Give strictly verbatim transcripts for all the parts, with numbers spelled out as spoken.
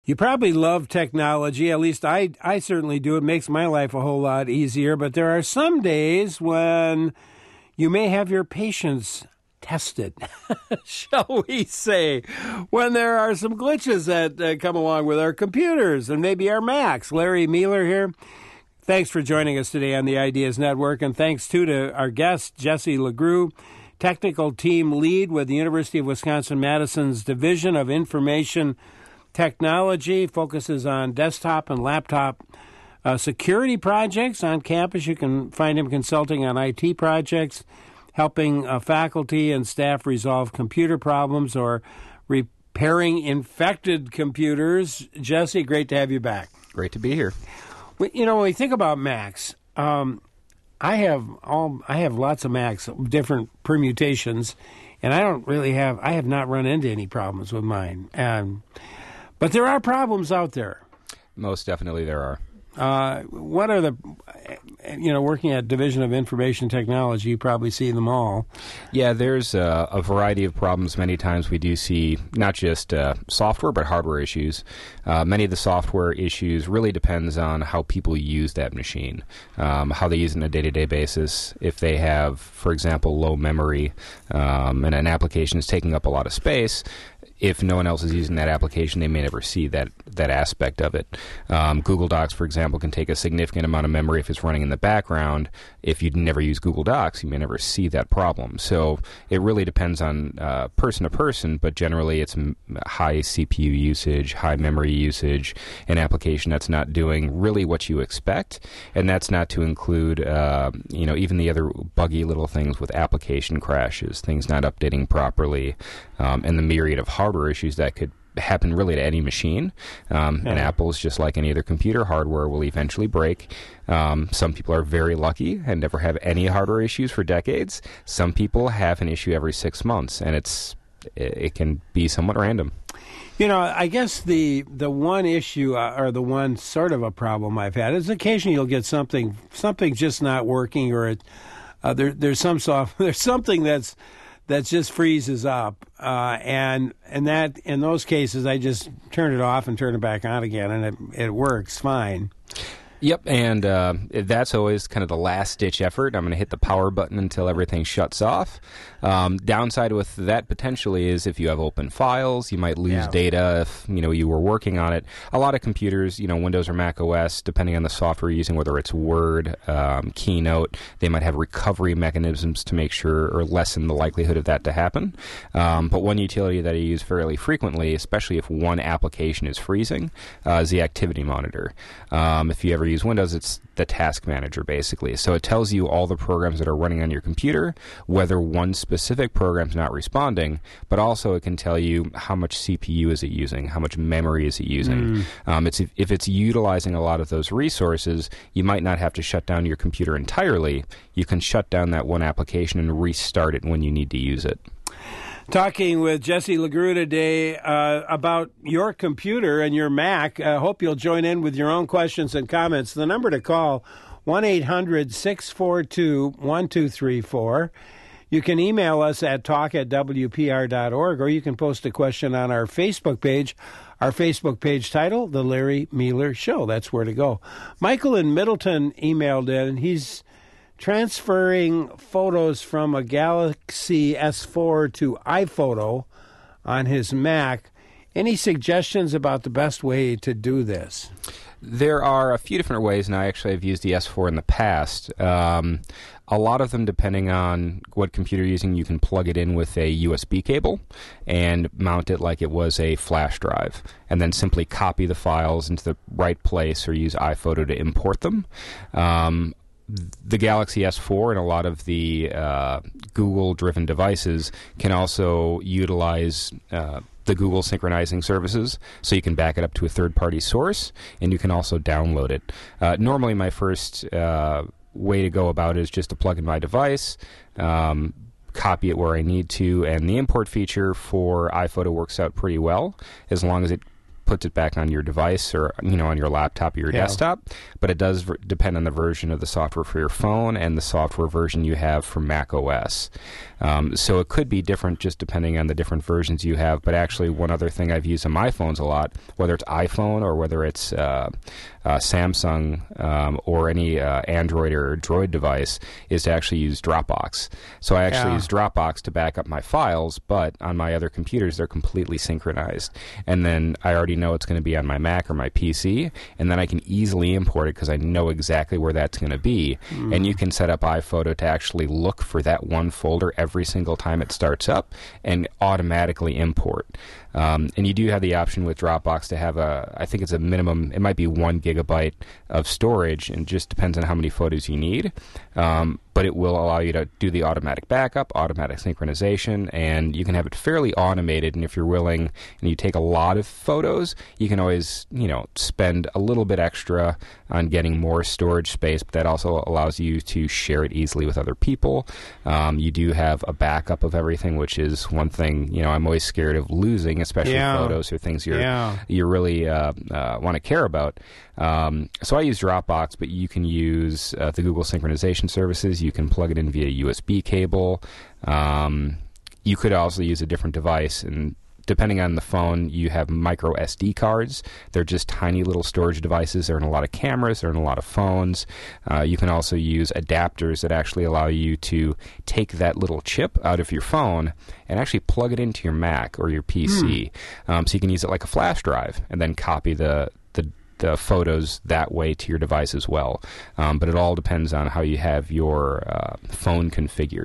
You probably love technology, at least I, I certainly do. It makes my life a whole lot easier, but there are some days when you may have your patience tested, shall we say, when there are some glitches that uh, come along with our computers and maybe our Macs. Larry Mueller here. Thanks for joining us today on the Ideas Network, and thanks, too, to our guest, Jesse LeGroux, Technical Team Lead with the University of Wisconsin-Madison's Division of Information Technology, focuses on desktop and laptop uh, security projects on campus. You can find him consulting on I T projects, helping uh, faculty and staff resolve computer problems or repairing infected computers. Jesse, great to have you back. Great to be here. You know, when we think about Macs, um, I have all I have lots of Macs, different permutations, and I don't really have I have not run into any problems with mine. Um, But there are problems out there. Most definitely there are. Uh, what are the, you know, working at Division of Information Technology, you probably see them all. Yeah, there's uh, a variety of problems. Many times we do see not just uh, software, but hardware issues. Uh, many of the software issues really depends on how people use that machine, um, how they use it on a day-to-day basis. If they have, for example, low memory um, and an application is taking up a lot of space, if no one else is using that application, they may never see that, that aspect of it. Um, Google Docs, for example, can take a significant amount of memory if it's running in the background. If you never use Google Docs, you may never see that problem. So it really depends on uh, person to person, but generally it's high C P U usage, high memory usage, an application that's not doing really what you expect. And that's not to include, uh, you know, even the other buggy little things with application crashes, things not updating properly, um, and the myriad of hardware issues that could happen really to any machine. Um, yeah. And Apple's just like any other computer, hardware will eventually break. Um, some people are very lucky and never have any hardware issues for decades. Some people have an issue every six months, and it's it, it can be somewhat random. You know, I guess the the one issue uh, or the one sort of a problem I've had is occasionally you'll get something something just not working, or it, uh, there there's some soft there's something that's that just freezes up, uh, and and that in those cases I just turn it off and turn it back on again, and it it works fine. Yep, and uh, that's always kind of the last-ditch effort. I'm going to hit the power button until everything shuts off. Um, downside with that potentially is if you have open files, you might lose yeah. data if you know you were working on it. A lot of computers, you know, Windows or Mac O S, depending on the software you're using, whether it's Word, um, Keynote, they might have recovery mechanisms to make sure or lessen the likelihood of that to happen. Um, but one utility that I use fairly frequently, especially if one application is freezing, uh, is the Activity Monitor. Um, if you ever use Windows, it's the task manager basically. So it tells you all the programs that are running on your computer, whether one specific program's not responding, but also it can tell you how much C P U is it using, how much memory is it using. Mm. Um, it's if, if it's utilizing a lot of those resources, you might not have to shut down your computer entirely. You can shut down that one application and restart it when you need to use it. Talking with Jesse LeGroux today uh, about your computer and your Mac. I uh, hope you'll join in with your own questions and comments. The number to call, one eight hundred six four two one two three four. You can email us at talk at w p r dot org, or you can post a question on our Facebook page. Our Facebook page title, The Larry Mueller Show. That's where to go. Michael in Middleton emailed in. He's transferring photos from a Galaxy S four to iPhoto on his Mac. Any suggestions about the best way to do this? There are a few different ways, and I actually have used the S four in the past. Um, a lot of them, depending on what computer you're using, you can plug it in with a U S B cable and mount it like it was a flash drive, and then simply copy the files into the right place or use iPhoto to import them. Um, The Galaxy S four and a lot of the uh, Google-driven devices can also utilize uh, the Google synchronizing services, so you can back it up to a third-party source, and you can also download it. Uh, normally, my first uh, way to go about it is just to plug in my device, um, copy it where I need to, and the import feature for iPhoto works out pretty well, as long as it puts it back on your device or, you know, on your laptop or your Yeah. desktop. But it does v- depend on the version of the software for your phone and the software version you have for Mac O S. Um, so it could be different just depending on the different versions you have. But actually, one other thing I've used on my phones a lot, whether it's iPhone or whether it's uh, uh, Samsung um, or any uh, Android or Droid device, is to actually use Dropbox. So I actually Yeah. use Dropbox to back up my files, but on my other computers, they're completely synchronized. And then I already know it's going to be on my Mac or my P C, and then I can easily import it because I know exactly where that's going to be. Mm. And you can set up iPhoto to actually look for that one folder every single time it starts up and automatically import. Um, and you do have the option with Dropbox to have a, I think it's a minimum, it might be one gigabyte of storage, and just depends on how many photos you need. Um, but it will allow you to do the automatic backup, automatic synchronization, and you can have it fairly automated. And if you're willing and you take a lot of photos, you can always, you know, spend a little bit extra on getting more storage space, but that also allows you to share it easily with other people. Um, you do have a backup of everything, which is one thing, you know, I'm always scared of losing, especially Yeah. photos or things you're, Yeah. you really uh, uh, want to care about. Um, so I use Dropbox, but you can use uh, the Google synchronization services. You can plug it in via U S B cable. Um, you could also use a different device, and depending on the phone, you have micro S D cards. They're just tiny little storage devices. They're in a lot of cameras. They're in a lot of phones. Uh, you can also use adapters that actually allow you to take that little chip out of your phone and actually plug it into your Mac or your P C. Hmm. Um, so you can use it like a flash drive and then copy the the the photos that way to your device as well. Um, but it all depends on how you have your uh, phone configured.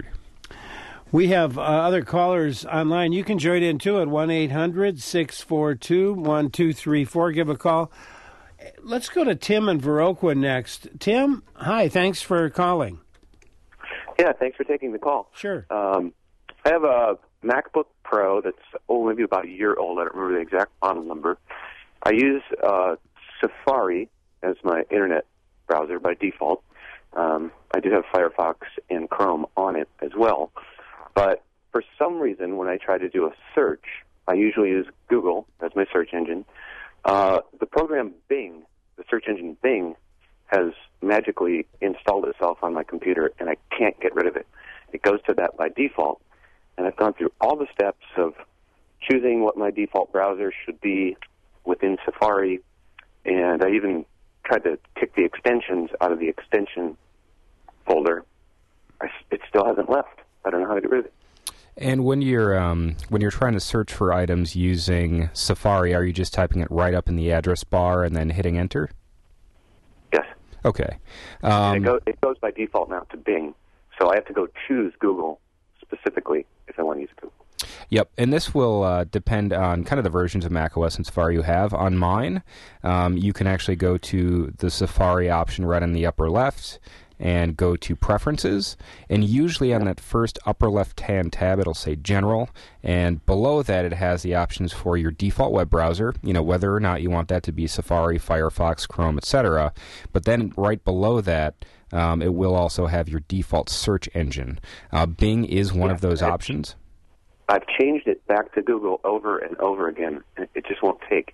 We have uh, other callers online. You can join in too at one eight hundred six four two one two three four. Give a call. Let's go to Tim in Viroqua next. Tim, hi. Thanks for calling. Yeah, thanks for taking the call. Sure. Um, I have a MacBook Pro that's, oh, maybe about a year old. I don't remember the exact model number. I use uh, Safari as my internet browser by default. Um, I do have Firefox and Chrome on it as well. But for some reason, when I try to do a search, I usually use Google as my search engine. Uh, the program Bing, the search engine Bing, has magically installed itself on my computer, and I can't get rid of it. It goes to that by default, and I've gone through all the steps of choosing what my default browser should be within Safari, and I even tried to kick the extensions out of the extension folder. I, it still hasn't left. I don't know how to get rid of it. And when you're um, when you're trying to search for items using Safari, are you just typing it right up in the address bar and then hitting enter? Yes. Okay. Um, and it, go, it goes by default now to Bing, so I have to go choose Google specifically if I want to use Google. Yep, and this will uh, depend on kind of the versions of macOS and Safari you have. On mine, um, you can actually go to the Safari option right in the upper left and go to Preferences, and usually on that first upper left-hand tab it'll say General, and below that it has the options for your default web browser, you know, whether or not you want that to be Safari, Firefox, Chrome, et cetera. But then right below that, um, it will also have your default search engine. Uh, Bing is one yeah, of those I've, options. I've changed it back to Google over and over again, and it just won't take.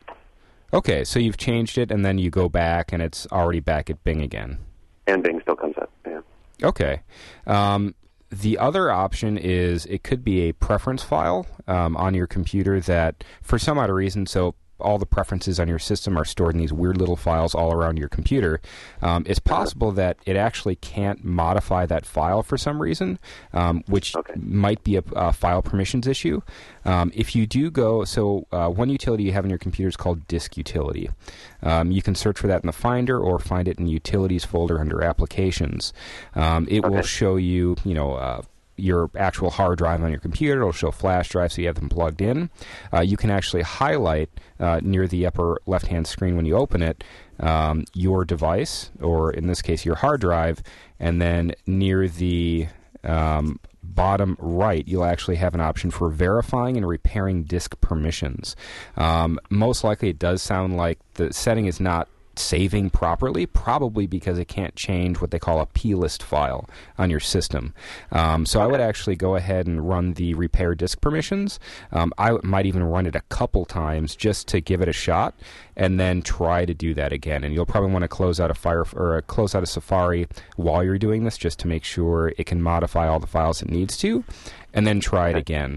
Okay, so you've changed it, and then you go back, and it's already back at Bing again. And Bing still comes up, yeah. Okay. Um, the other option is it could be a preference file um, on your computer that, for some odd reason, so all the preferences on your system are stored in these weird little files all around your computer. Um, it's possible that it actually can't modify that file for some reason, um, which okay. might be a, a file permissions issue. Um, if you do go, so uh, one utility you have in your computer is called Disk Utility. Um, you can search for that in the Finder or find it in the Utilities folder under Applications. Um, it okay. will show you, you know, uh, your actual hard drive on your computer. It'll show flash drives so you have them plugged in. Uh, you can actually highlight uh, near the upper left-hand screen when you open it um, your device, or in this case your hard drive, and then near the um, bottom right you'll actually have an option for verifying and repairing disk permissions. Um, most likely it does sound like the setting is not saving properly, probably because it can't change what they call a plist file on your system. Um, so I would actually go ahead and run the repair disk permissions. Um, I might even run it a couple times just to give it a shot, and then try to do that again. And you'll probably want to close out a fire or close out a Safari while you're doing this, just to make sure it can modify all the files it needs to, and then try it again.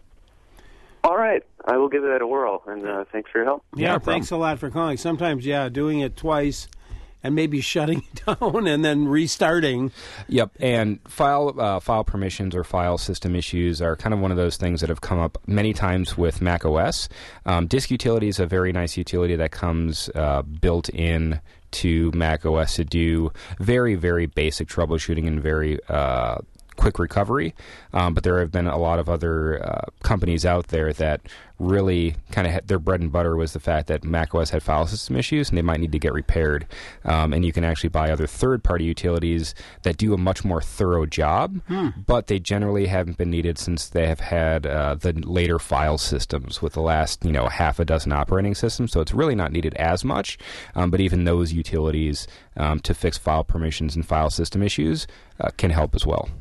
All right. I will give that a whirl, and uh, thanks for your help. Yeah, no thanks a lot for calling. Sometimes, yeah, doing it twice and maybe shutting it down and then restarting. Yep, and file uh, file permissions or file system issues are kind of one of those things that have come up many times with Mac O S. Um, Disk Utility is a very nice utility that comes uh, built in to Mac O S to do very, very basic troubleshooting and very uh, quick recovery, um, but there have been a lot of other uh, companies out there that really kind of had their bread and butter was the fact that macOS had file system issues and they might need to get repaired. Um, and you can actually buy other third-party utilities that do a much more thorough job, hmm. but they generally haven't been needed since they have had uh, the later file systems with the last, you know, half a dozen operating systems. So it's really not needed as much, um, but even those utilities um, to fix file permissions and file system issues uh, can help as well.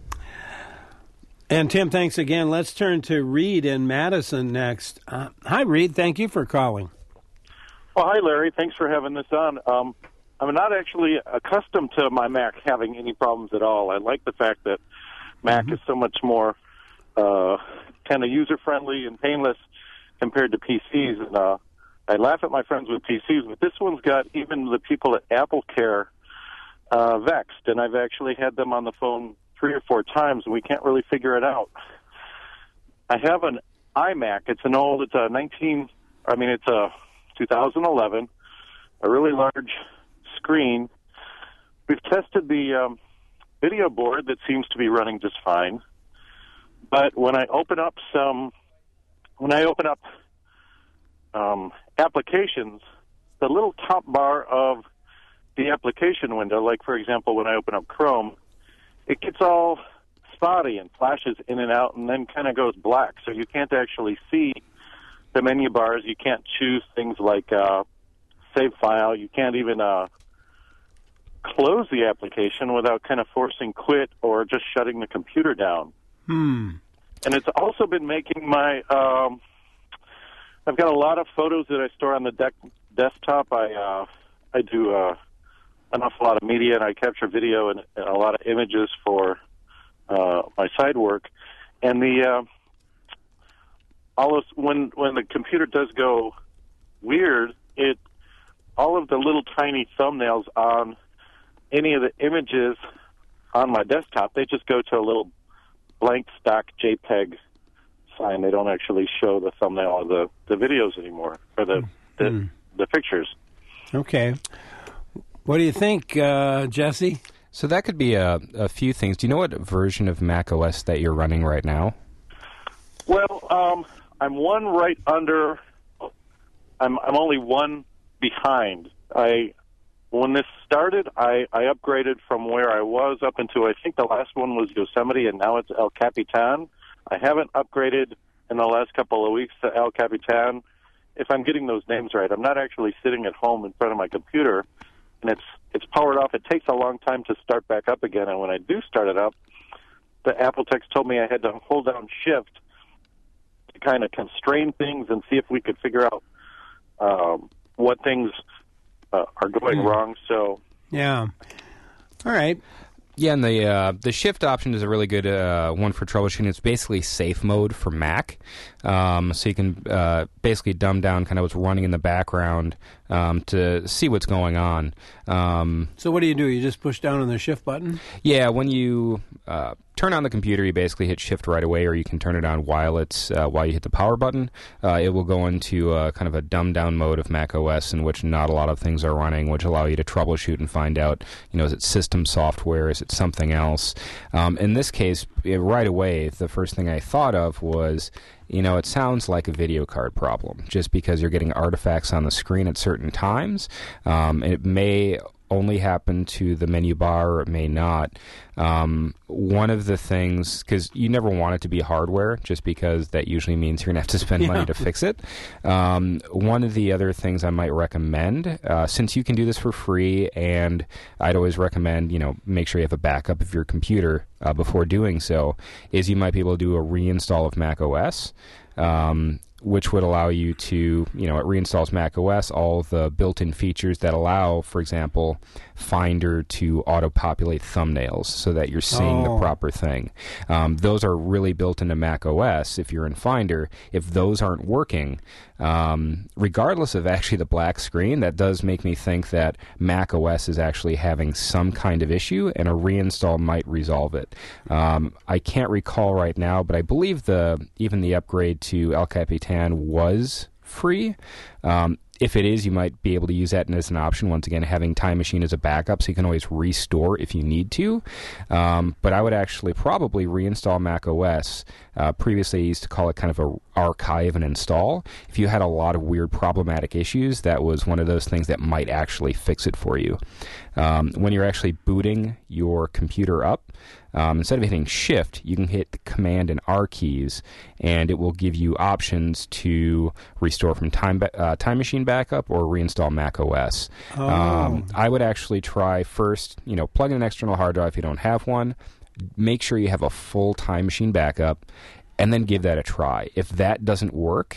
And Tim, thanks again. Let's turn to Reed in Madison next. Uh, hi, Reed. Thank you for calling. Well, hi, Larry. Thanks for having this on. Um, I'm not actually accustomed to my Mac having any problems at all. I like the fact that Mac mm-hmm. is so much more uh, kind of user-friendly and painless compared to P Cs. And uh, I laugh at my friends with P Cs, but this one's got even the people at AppleCare uh, vexed, and I've actually had them on the phone three or four times, and we can't really figure it out. I have an iMac. It's an old, it's a nineteen, I mean, it's a two thousand eleven, a really large screen. We've tested the um, video board that seems to be running just fine. But when I open up some, when I open up um, applications, the little top bar of the application window, like, for example, when I open up Chrome, it gets all spotty and flashes in and out and then kind of goes black. So you can't actually see the menu bars. You can't choose things like uh, save file. You can't even uh, close the application without kind of forcing quit or just shutting the computer down. Hmm. And it's also been making my... Um, I've got a lot of photos that I store on the de- desktop. I, uh, I do... Uh, an awful lot of media, and I capture video and, and a lot of images for uh, my side work. And the uh, all of when when the computer does go weird, it all of the little tiny thumbnails on any of the images on my desktop, they just go to a little blank stock JPEG sign. They don't actually show the thumbnail of the, the videos anymore, or the the, mm. the pictures. Okay. What do you think, uh, Jesse? So that could be a, a few things. Do you know what version of macOS that you're running right now? Well, um, I'm one right under. I'm I'm only one behind. I when this started, I, I upgraded from where I was up into, I think the last one was Yosemite, and now it's El Capitan. I haven't upgraded in the last couple of weeks to El Capitan. If I'm getting those names right, I'm not actually sitting at home in front of my computer. And it's it's powered off. It takes a long time to start back up again. And when I do start it up, the Apple techs told me I had to hold down Shift to kind of constrain things and see if we could figure out um, what things uh, are going mm. wrong. So yeah, all right. Yeah, and the uh, the Shift option is a really good uh, one for troubleshooting. It's basically safe mode for Mac, um, so you can uh, basically dumb down kind of what's running in the background um, to see what's going on. Um, so what do you do? You just push down on the Shift button? Yeah, when you uh, turn on the computer, you basically hit Shift right away, or you can turn it on while it's uh, while you hit the power button. Uh, it will go into uh, kind of a dumbed down mode of Mac O S in which not a lot of things are running, which allow you to troubleshoot and find out, you know, is it system software, is it something else? Um, in this case, it, right away, the first thing I thought of was, you know, it sounds like a video card problem, just because you're getting artifacts on the screen at certain times. Um, it may only happen to the menu bar or it may not. Um, one of the things, because you never want it to be hardware, just because that usually means you're going to have to spend Yeah. money to fix it. Um, one of the other things I might recommend, uh, since you can do this for free, and I'd always recommend, you know, make sure you have a backup of your computer uh, before doing so, is you might be able to do a reinstall of Mac O S. Um, which would allow you to, you know, it reinstalls Mac O S, all the built-in features that allow, for example, Finder to auto-populate thumbnails so that you're seeing Oh. the proper thing. Um, those are really built into Mac O S if you're in Finder. If those aren't working, um, regardless of actually the black screen, that does make me think that Mac O S is actually having some kind of issue, and a reinstall might resolve it. Um, I can't recall right now, but I believe the even the upgrade to El Capitan was free. Um, if it is, you might be able to use that as an option. Once again, having Time Machine as a backup, so you can always restore if you need to. Um, but I would actually probably reinstall Mac O S. Uh, previously, I used to call it kind of a archive and install. If you had a lot of weird problematic issues, that was one of those things that might actually fix it for you. Um, when you're actually booting your computer up, Um, instead of hitting Shift, you can hit the Command and R keys, and it will give you options to restore from Time ba- uh, Time Machine backup or reinstall Mac O S. Oh. Um, I would actually try first, you know, plug in an external hard drive if you don't have one. Make sure you have a full Time Machine backup, and then give that a try. If that doesn't work,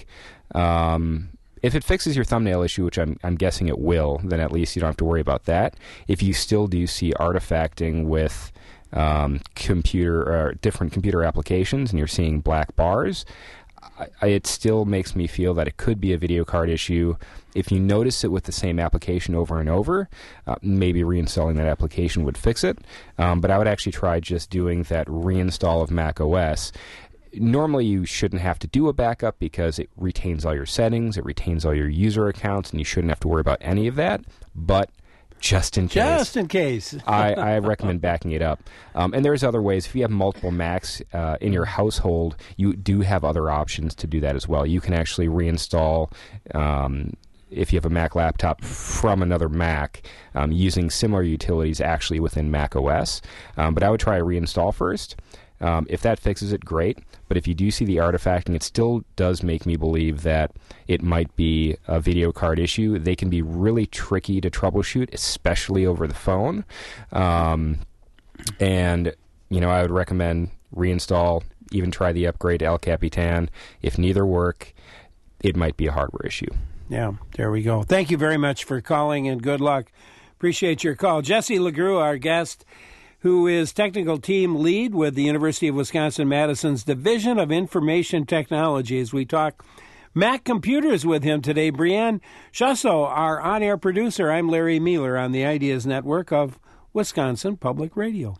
um, if it fixes your thumbnail issue, which I'm, I'm guessing it will, then at least you don't have to worry about that. If you still do see artifacting with um, computer or different computer applications and you're seeing black bars, I, I, it still makes me feel that it could be a video card issue. If you notice it with the same application over and over, uh, maybe reinstalling that application would fix it. Um, but I would actually try just doing that reinstall of Mac O S. Normally, you shouldn't have to do a backup because it retains all your settings, it retains all your user accounts, and you shouldn't have to worry about any of that. But just in case, Just in case. I, I recommend backing it up. Um, and there's other ways. If you have multiple Macs uh, in your household, you do have other options to do that as well. You can actually reinstall, um, if you have a Mac laptop, from another Mac um, using similar utilities actually within Mac O S. Um, but I would try a reinstall first. Um, if that fixes it, great. But if you do see the artifacting, it still does make me believe that it might be a video card issue. They can be really tricky to troubleshoot, especially over the phone. Um, and, you know, I would recommend reinstall, even try the upgrade to El Capitan. If neither work, it might be a hardware issue. Yeah, there we go. Thank you very much for calling, and good luck. Appreciate your call. Jesse LeGroux, our guest, who is technical team lead with the University of Wisconsin-Madison's Division of Information Technology. As we talk Mac computers with him today, Brianne Chasso, our on-air producer. I'm Larry Mueller on the Ideas Network of Wisconsin Public Radio.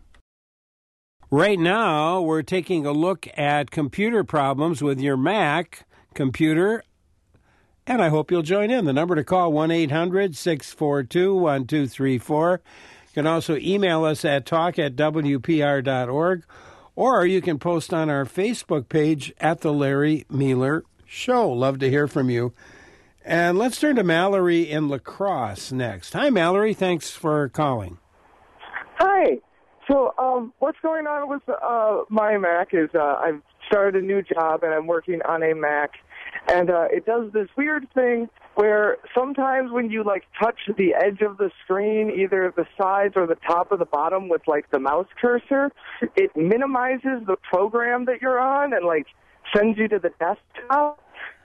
Right now, we're taking a look at computer problems with your Mac computer, and I hope you'll join in. The number to call, one eight hundred six four two one two three four. You can also email us at talk at w p r dot org, or you can post on our Facebook page at The Larry Mueller Show. Love to hear from you. And let's turn to Mallory in La Crosse next. Hi, Mallory. Thanks for calling. Hi. So um, what's going on with uh, my Mac is uh, I've started a new job, and I'm working on a Mac. And uh, it does this weird thing where sometimes when you, like, touch the edge of the screen, either the sides or the top or the bottom with, like, the mouse cursor, it minimizes the program that you're on and, like, sends you to the desktop.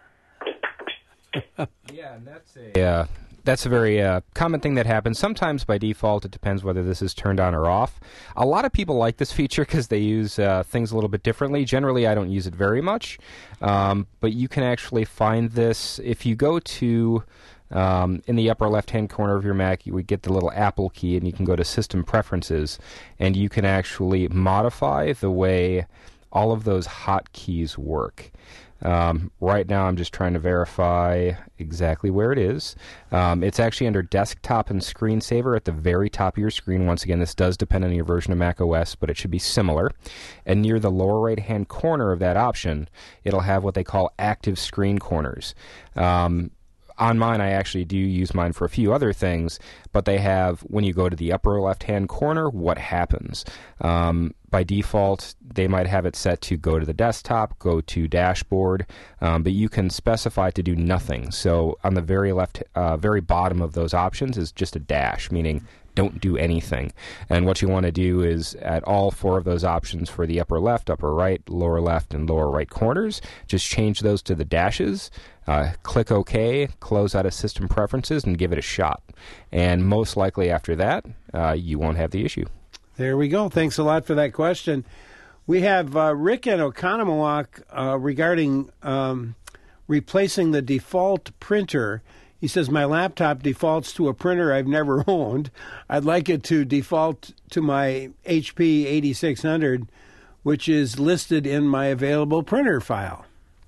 Yeah, and that's a... Yeah. That's a very uh, common thing that happens. Sometimes by default, it depends whether this is turned on or off. A lot of people like this feature because they use uh, things a little bit differently. Generally, I don't use it very much. Um, but you can actually find this if you go to... Um, in the upper left-hand corner of your Mac, you would get the little Apple key, and you can go to System Preferences, and you can actually modify the way all of those hotkeys work. Um, right now, I'm just trying to verify exactly where it is. Um, it's actually under Desktop and Screensaver at the very top of your screen. Once again, this does depend on your version of Mac O S, but it should be similar. And near the lower right-hand corner of that option, it'll have what they call active screen corners. Um, on mine, I actually do use mine for a few other things, but they have, when you go to the upper left-hand corner, what happens. Um, by default, they might have it set to go to the desktop, go to dashboard, um, but you can specify to do nothing. So on the very left, uh, very bottom of those options is just a dash, meaning don't do anything. And what you want to do is at all four of those options for the upper left, upper right, lower left, and lower right corners, just change those to the dashes, uh, click OK, close out of System Preferences, and give it a shot. And most likely after that, uh, you won't have the issue. There we go. Thanks a lot for that question. We have uh, Rick in Oconomowoc uh, regarding um, replacing the default printer. He says, my laptop defaults to a printer I've never owned. I'd like it to default to my H P eighty-six hundred, which is listed in my available printer file.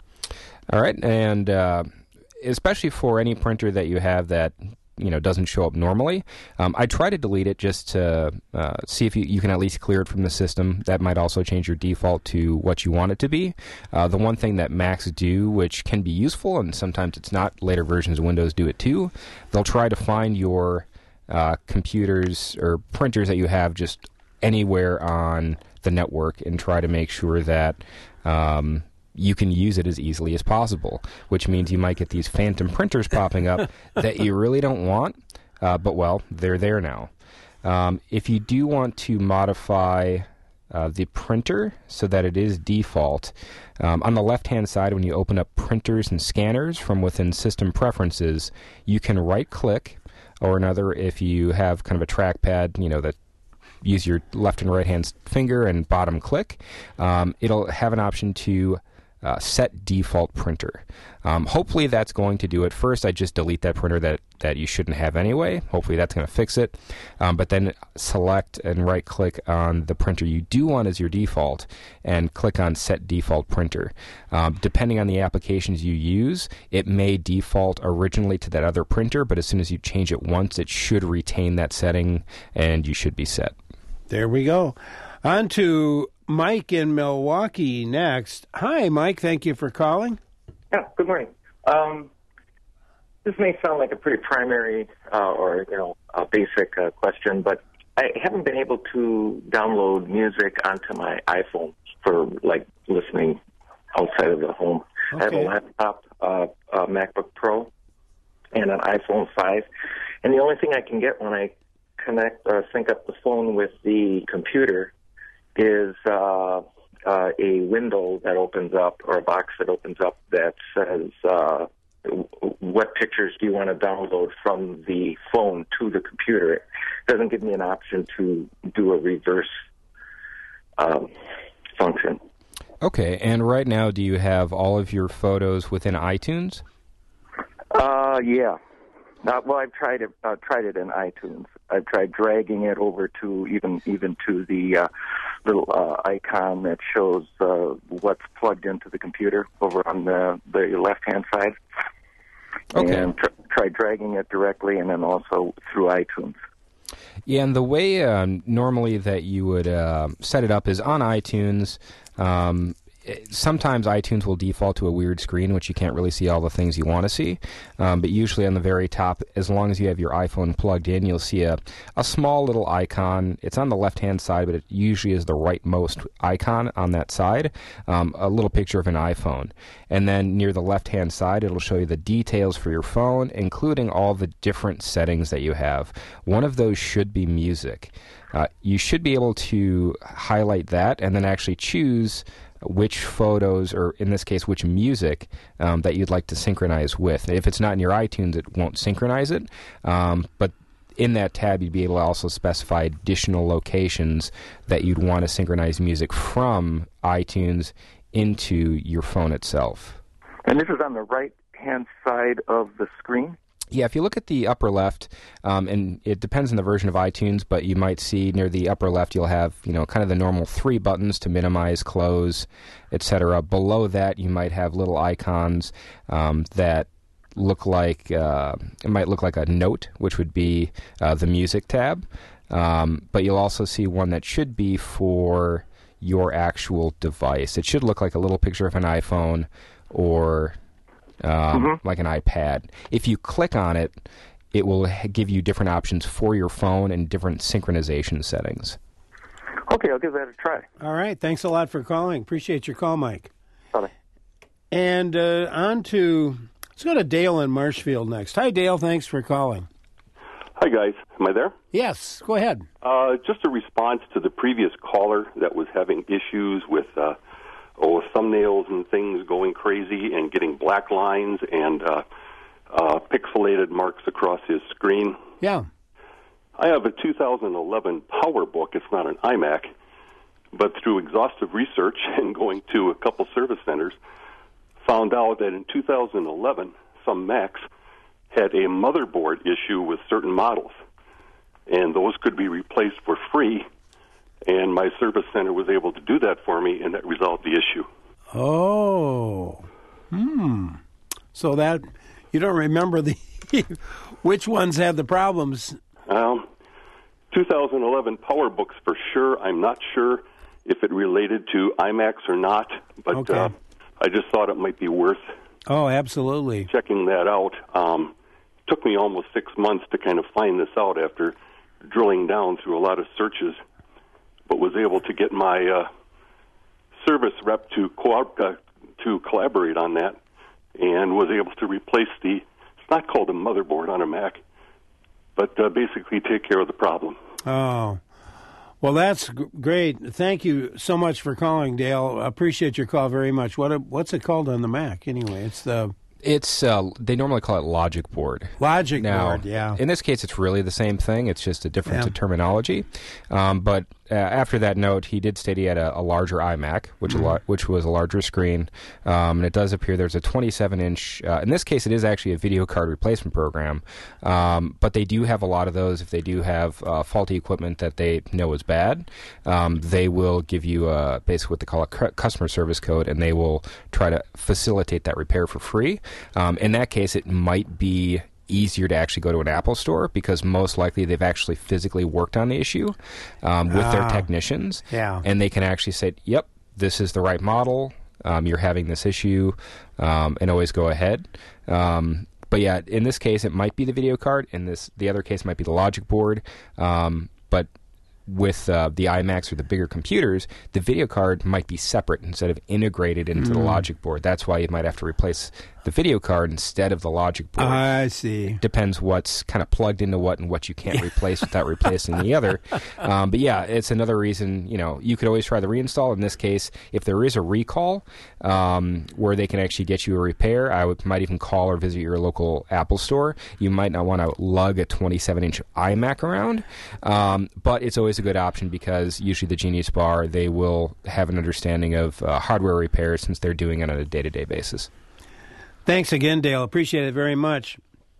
All right, and uh, especially for any printer that you have that you know doesn't show up normally, um, I try to delete it just to uh, see if you, you can at least clear it from the system. That might also change your default to what you want it to be. Uh, the one thing that Macs do, which can be useful, and sometimes it's not, later versions of Windows do it too, they'll try to find your uh, computers or printers that you have just anywhere on the network and try to make sure that um, you can use it as easily as possible, which means you might get these phantom printers popping up that you really don't want, uh, but, well, they're there now. Um, if you do want to modify uh, the printer so that it is default, um, on the left-hand side when you open up printers and scanners from within System Preferences, you can right-click, or another if you have kind of a trackpad, you know, that use your left and right-hand finger and bottom click, um, it'll have an option to Uh, set default printer. Um, hopefully that's going to do it. First, I just delete that printer that, that you shouldn't have anyway. Hopefully that's going to fix it. Um, but then select and right-click on the printer you do want as your default and click on Set Default Printer. Um, depending on the applications you use, it may default originally to that other printer, but as soon as you change it once, it should retain that setting and you should be set. There we go. On to Mike in Milwaukee next. Hi, Mike. Thank you for calling. Yeah, good morning. Um, this may sound like a pretty primary uh, or, you know, a basic uh, question, but I haven't been able to download music onto my iPhone for, like, listening outside of the home. Okay. I have a laptop, uh, a MacBook Pro, and an iPhone five, and the only thing I can get when I connect or sync up the phone with the computer is uh, uh, a window that opens up, or a box that opens up that says, uh, what pictures do you want to download from the phone to the computer? It doesn't give me an option to do a reverse um, function. Okay, and right now, do you have all of your photos within iTunes? Uh, yeah. Uh, well, I've tried it. Uh, tried it in iTunes. I've tried dragging it over to even even to the uh, little uh, icon that shows uh, what's plugged into the computer over on the the left hand side. Okay. And tr- tried dragging it directly, and then also through iTunes. Yeah, and the way um, normally that you would uh, set it up is on iTunes. Um, Sometimes iTunes will default to a weird screen, which you can't really see all the things you want to see. Um, but usually on the very top, as long as you have your iPhone plugged in, you'll see a, a small little icon. It's on the left-hand side, but it usually is the rightmost icon on that side, um, a little picture of an iPhone. And then near the left-hand side, it'll show you the details for your phone, including all the different settings that you have. One of those should be music. Uh, you should be able to highlight that and then actually choose which photos, or in this case, which music um, that you'd like to synchronize with. If it's not in your iTunes, it won't synchronize it. Um, but in that tab, you'd be able to also specify additional locations that you'd want to synchronize music from iTunes into your phone itself. And this is on the right-hand side of the screen? Yeah, if you look at the upper left, um, and it depends on the version of iTunes, but you might see near the upper left you'll have, you know, kind of the normal three buttons to minimize, close, et cetera. Below that, you might have little icons um, that look like, uh, it might look like a note, which would be uh, the music tab. Um, but you'll also see one that should be for your actual device. It should look like a little picture of an iPhone or um, mm-hmm. like an iPad. If you click on it, it will give you different options for your phone and different synchronization settings. Okay, I'll give that a try. All right. Thanks a lot for calling. Appreciate your call, Mike. Bye. And uh, on to, let's go to Dale in Marshfield next. Hi, Dale. Thanks for calling. Hi, guys. Am I there? Yes. Go ahead. Uh, just a response to the previous caller that was having issues with uh, oh, thumbnails and things going crazy and getting black lines and uh, uh, pixelated marks across his screen. Yeah. I have a two thousand eleven PowerBook. It's not an iMac, but through exhaustive research and going to a couple service centers, found out that in two thousand eleven, some Macs had a motherboard issue with certain models, and those could be replaced for free, and my service center was able to do that for me, and that resolved the issue. Oh. Hmm. So that, you don't remember the which ones had the problems? Um, two thousand eleven PowerBooks for sure. I'm not sure if it related to iMacs or not, but okay. uh, I just thought it might be worth Oh, absolutely. checking that out. Um, took me almost six months to kind of find this out after drilling down through a lot of searches, but was able to get my uh, service rep to co- uh, to collaborate on that, and was able to replace the, it's not called a motherboard on a Mac, but uh, basically take care of the problem. Oh, well, that's g- great. Thank you so much for calling, Dale. Appreciate your call very much. What a, what's it called on the Mac anyway? It's the It's uh, they normally call it Logic Board. Logic now, Board, yeah. In this case, it's really the same thing. It's just a difference Yeah. of terminology. Um, but uh, after that note, he did state he had a, a larger iMac, which Mm-hmm. a lo- which was a larger screen. Um, and it does appear there's a twenty-seven inch. Uh, in this case, it is actually a video card replacement program. Um, but they do have a lot of those. If they do have uh, faulty equipment that they know is bad, um, they will give you uh, basically what they call a cu- customer service code, and they will try to facilitate that repair for free. Um, in that case, it might be easier to actually go to an Apple store because most likely they've actually physically worked on the issue um, with Ah, their technicians. yeah. And they can actually say, yep, this is the right model. Um, you're having this issue, um, and always go ahead. Um, but yeah, in this case, it might be the video card. In this, the other case might be the Logic Board. Um, but with uh, the iMacs or the bigger computers, the video card might be separate instead of integrated into Mm. the Logic Board. That's why you might have to replace the video card instead of the Logic Board. I see. Depends what's kind of plugged into what and what you can't replace without replacing the other. Um, but yeah, it's another reason, you know, you could always try the reinstall. In this case, if there is a recall um, where they can actually get you a repair, I would might even call or visit your local Apple store. You might not want to lug a twenty-seven inch iMac around, um, but it's always a good option because usually the Genius Bar, they will have an understanding of uh, hardware repair since they're doing it on a day-to-day basis. Thanks again, Dale. Appreciate it very much.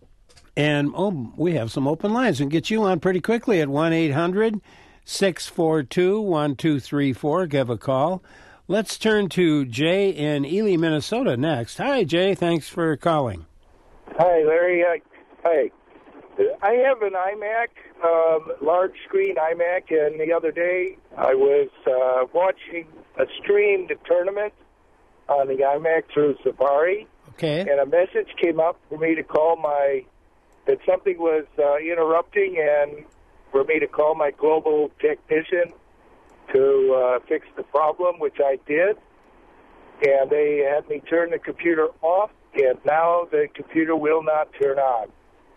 And, oh, we have some open lines. We can get you on pretty quickly at one eight hundred six four two one two three four. Give a call. Let's turn to Jay in Ely, Minnesota next. Hi, Jay. Thanks for calling. Hi, Larry. Uh, hi. I have an iMac, um, large screen iMac, and the other day I was uh, watching a streamed tournament on the iMac through Safari. Okay. And a message came up for me to call my, that something was uh, interrupting, and for me to call my global technician to uh, fix the problem, which I did. And they had me turn the computer off, and now the computer will not turn on.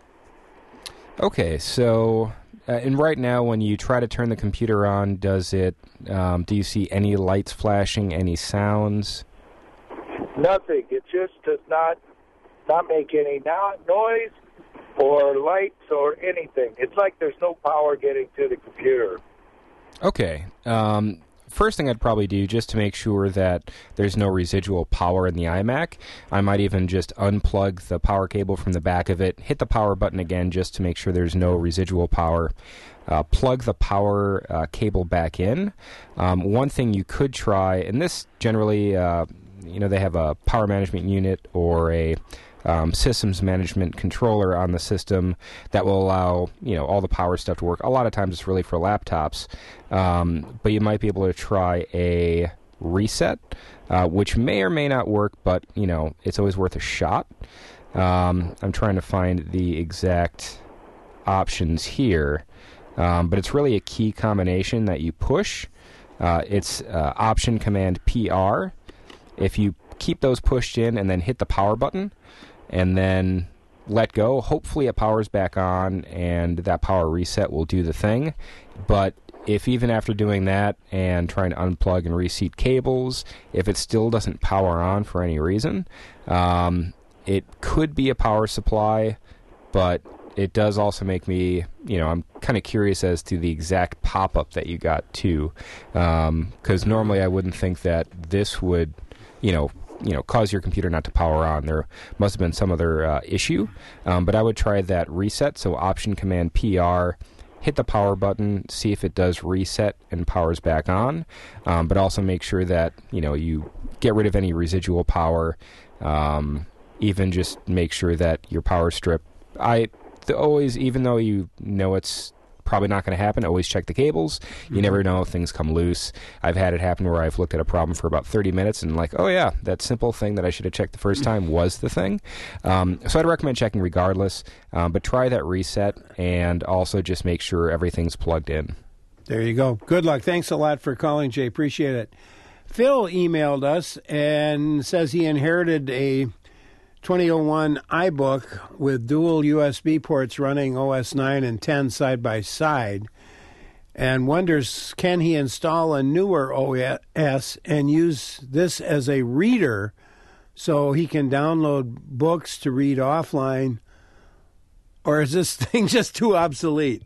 Okay, so uh, and right now when you try to turn the computer on, does it? Um, do you see any lights flashing, any sounds? Nothing. It just does not not make any no- noise or lights or anything. It's like there's no power getting to the computer. Okay. Um, first thing I'd probably do, just to make sure that there's no residual power in the iMac, I might even just unplug the power cable from the back of it, hit the power button again just to make sure there's no residual power. Uh, plug the power uh, cable back in. Um, one thing you could try, and this generally, uh, you know, they have a power management unit or a um, systems management controller on the system that will allow, you know, all the power stuff to work. A lot of times it's really for laptops, um, but you might be able to try a reset. uh, which may or may not work, but, you know, it's always worth a shot. Um, I'm trying to find the exact options here, um, but it's really a key combination that you push. Uh, it's uh, Option Command P R. If you keep those pushed in and then hit the power button and then let go, hopefully it powers back on and that power reset will do the thing. But if even after doing that and trying to unplug and reseat cables, if it still doesn't power on for any reason, um, it could be a power supply, but it does also make me, you know, I'm kind of curious as to the exact pop-up that you got too, because um, normally I wouldn't think that this would, you know, you know, cause your computer not to power on. There must have been some other uh, issue, um, but I would try that reset. So Option Command P R, hit the power button, see if it does reset and powers back on, um, but also make sure that, you know, you get rid of any residual power. Um, even just make sure that your power strip, I the always, even though you know it's probably not going to happen, always check the cables. You mm-hmm. never know if things come loose. I've had it happen where I've looked at a problem for about thirty minutes and like, oh yeah, that simple thing that I should have checked the first time was the thing. Um, so I'd recommend checking regardless, um, but try that reset and also just make sure everything's plugged in. There you go. Good luck. Thanks a lot for calling, Jay. Appreciate it. Phil emailed us and says he inherited a twenty oh one iBook with dual U S B ports running O S nine and ten side by side, and wonders, can he install a newer O S and use this as a reader so he can download books to read offline, or is this thing just too obsolete?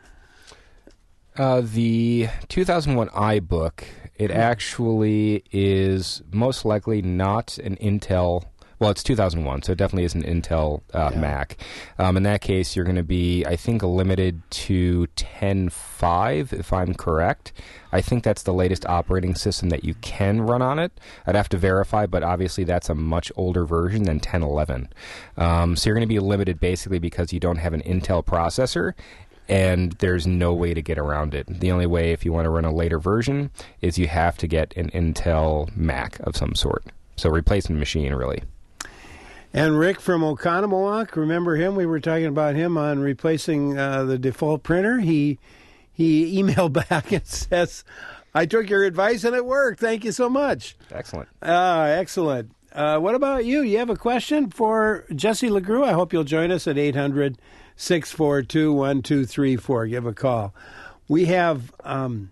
Uh, the two thousand one iBook, it actually is most likely not an Intel. Well, it's two thousand one, so it definitely is an Intel uh, yeah. Mac. Um, in that case, you're going to be, I think, limited to ten point five, if I'm correct. I think that's the latest operating system that you can run on it. I'd have to verify, but obviously that's a much older version than ten eleven. Um, so you're going to be limited basically because you don't have an Intel processor, and there's no way to get around it. The only way, if you want to run a later version, is you have to get an Intel Mac of some sort. So replacement machine, really. And Rick from Oconomowoc, remember him? We were talking about him on replacing uh, the default printer. He he emailed back and says, I took your advice and it worked. Thank you so much. Excellent. Uh, excellent. Uh, what about you? You have a question for Jesse LeGroux? I hope you'll join us at eight hundred, six four two, one two three four. Give a call. We have um,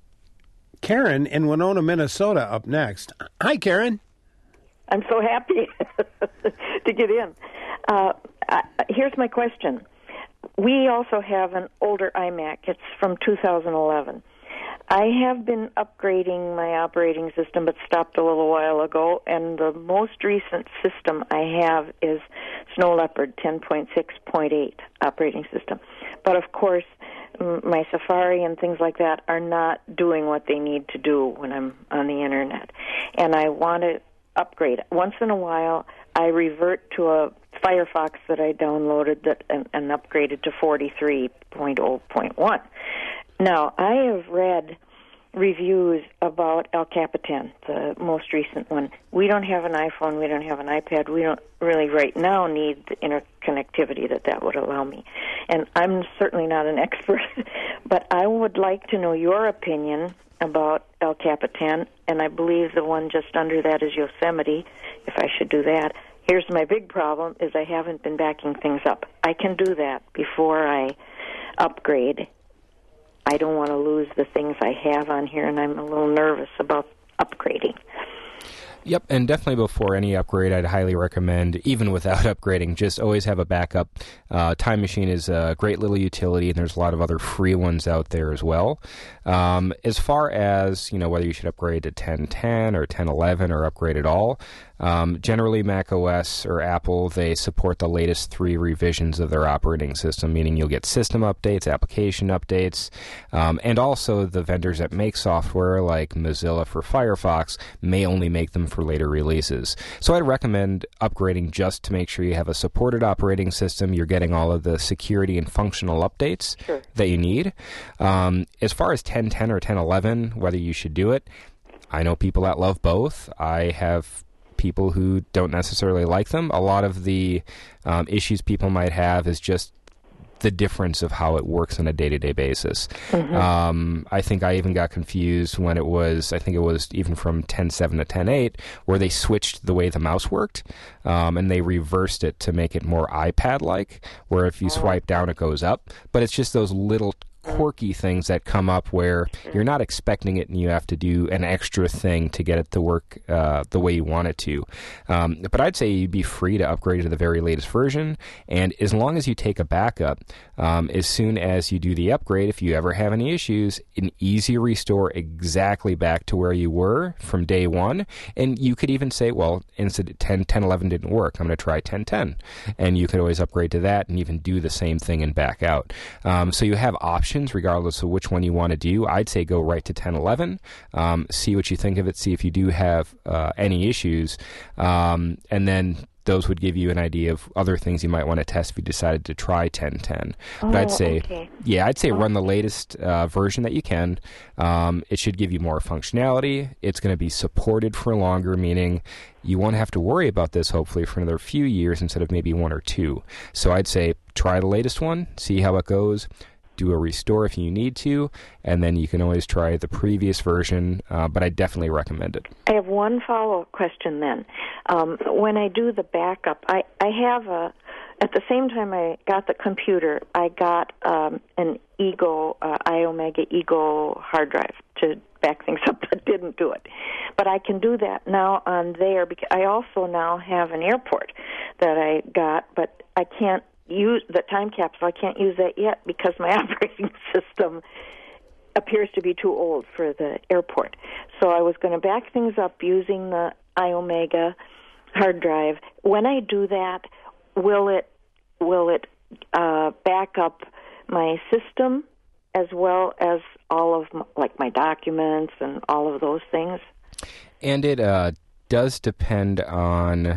Karen in Winona, Minnesota up next. Hi, Karen. I'm so happy to get in. Uh, I, here's my question. We also have an older iMac. It's from two thousand eleven. I have been upgrading my operating system, but stopped a little while ago, and the most recent system I have is Snow Leopard ten point six point eight operating system. But, of course, my Safari and things like that are not doing what they need to do when I'm on the Internet. And I want to upgrade. Once in a while, I revert to a Firefox that I downloaded that and, and upgraded to forty-three point oh point one. Now, I have read reviews about El Capitan, the most recent one. We don't have an iPhone. We don't have an iPad. We don't really right now need the interconnectivity that that would allow me. And I'm certainly not an expert, but I would like to know your opinion about El Capitan, and I believe the one just under that is Yosemite, if I should do that. Here's my big problem, is I haven't been backing things up. I can do that before I upgrade. I don't want to lose the things I have on here, and I'm a little nervous about upgrading. Yep, and definitely before any upgrade, I'd highly recommend, even without upgrading, just always have a backup. Uh, Time Machine is a great little utility, and there's a lot of other free ones out there as well. Um, as far as, you know, whether you should upgrade to ten ten or ten eleven or upgrade at all, um, generally Mac O S or Apple, they support the latest three revisions of their operating system, meaning you'll get system updates, application updates, um, and also the vendors that make software, like Mozilla for Firefox, may only make them for later releases. So I'd recommend upgrading just to make sure you have a supported operating system, you're getting all of the security and functional updates sure. that you need. Um, as far as ten ten or ten eleven, whether you should do it, I know people that love both. I have people who don't necessarily like them. A lot of the um, issues people might have is just the difference of how it works on a day-to-day basis. Mm-hmm. Um, I think I even got confused when it was, I think it was even from ten seven to ten eight, where they switched the way the mouse worked, um, and they reversed it to make it more iPad-like, where if you swipe down, it goes up. But it's just those little quirky things that come up where you're not expecting it and you have to do an extra thing to get it to work uh, the way you want it to. Um, but I'd say you'd be free to upgrade to the very latest version, and as long as you take a backup, um, as soon as you do the upgrade, if you ever have any issues, an easy restore exactly back to where you were from day one, and you could even say, well, instead ten, ten eleven didn't work, I'm going to try ten ten, and you could always upgrade to that and even do the same thing and back out. Um, so you have options regardless of which one you want to do. I'd say go right to ten eleven, um, see what you think of it, see if you do have uh, any issues, um, and then those would give you an idea of other things you might want to test if you decided to try ten ten. Oh, but I'd say, okay. yeah, I'd say oh. run the latest uh, version that you can. Um, it should give you more functionality. It's going to be supported for longer, meaning you won't have to worry about this, hopefully, for another few years instead of maybe one or two. So I'd say try the latest one, see how it goes. Do a restore if you need to, and then you can always try the previous version, uh, but I definitely recommend it. I have one follow-up question then. Um, when I do the backup, I, I have a, at the same time I got the computer, I got um, an Eagle, uh, iOmega Eagle hard drive to back things up, but didn't do it. But I can do that now on there, because I also now have an airport that I got, but I can't use the time capsule. I can't use that yet because my operating system appears to be too old for the airport. So I was going to back things up using the iOmega hard drive. When I do that, will it will it uh, back up my system as well as all of my, like my documents and all of those things? And it uh, does depend on.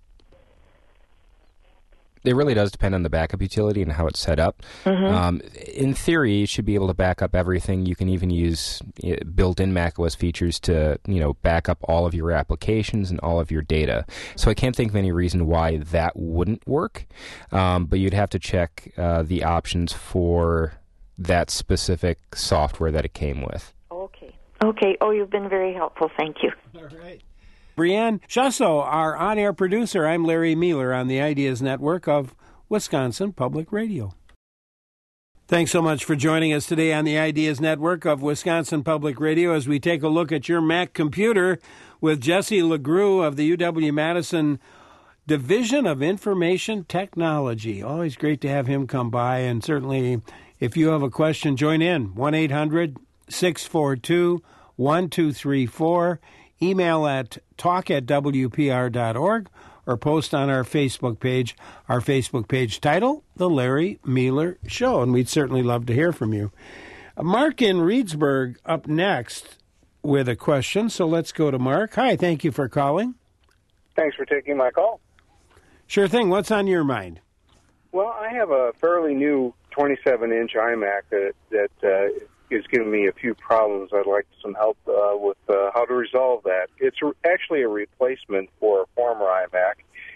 It really does depend on the backup utility and how it's set up. Mm-hmm. Um, in theory, you should be able to back up everything. You can even use built-in macOS features to, you know, back up all of your applications and all of your data. So I can't think of any reason why that wouldn't work. Um, but you'd have to check uh, the options for that specific software that it came with. Okay. Okay. Oh, you've been very helpful. Thank you. All right. Brianne Shusso, our on-air producer. I'm Larry Mueller on the Ideas Network of Wisconsin Public Radio. Thanks so much for joining us today on the Ideas Network of Wisconsin Public Radio as we take a look at your Mac computer with Jesse LeGroux of the U W-Madison Division of Information Technology. Always great to have him come by, and certainly if you have a question, join in. one eight hundred six four two one two three four. Email at talk at w p r dot org or post on our Facebook page. Our Facebook page title, The Larry Mueller Show, and we'd certainly love to hear from you. Mark in Reedsburg up next with a question, so let's go to Mark. Hi, thank you for calling. Thanks for taking my call. Sure thing. What's on your mind? Well, I have a fairly new twenty-seven inch iMac that, that uh, is giving me a few problems. I'd like some help uh, with uh, how to resolve that. It's re- actually a replacement for a former iMac,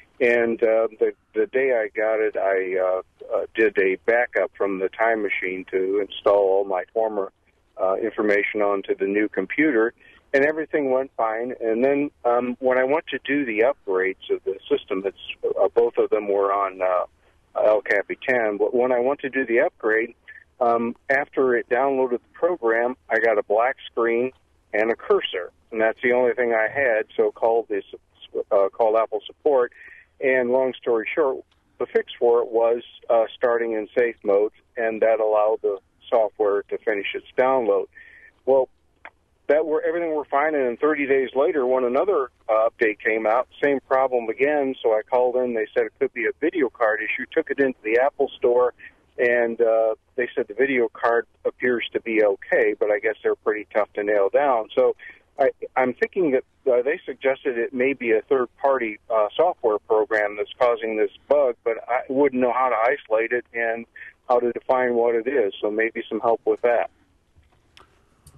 and uh, the the day I got it, I uh, uh, did a backup from the Time Machine to install all my former uh, information onto the new computer, and everything went fine. And then um, when I went to do the upgrades of the system, it's uh, both of them were on uh, El Capitan, but when I went to do the upgrade, Um, after it downloaded the program, I got a black screen and a cursor, and that's the only thing I had. So called this, uh, called Apple support, and long story short, the fix for it was uh, starting in safe mode, and that allowed the software to finish its download. Well, that were everything were fine, and then thirty days later, when another uh, update came out, same problem again. So I called in. They said it could be a video card issue. Took it into the Apple Store. And uh, they said the video card appears to be okay, but I guess they're pretty tough to nail down. So I, I'm thinking that uh, they suggested it may be a third-party uh, software program that's causing this bug, but I wouldn't know how to isolate it and how to define what it is. So maybe some help with that.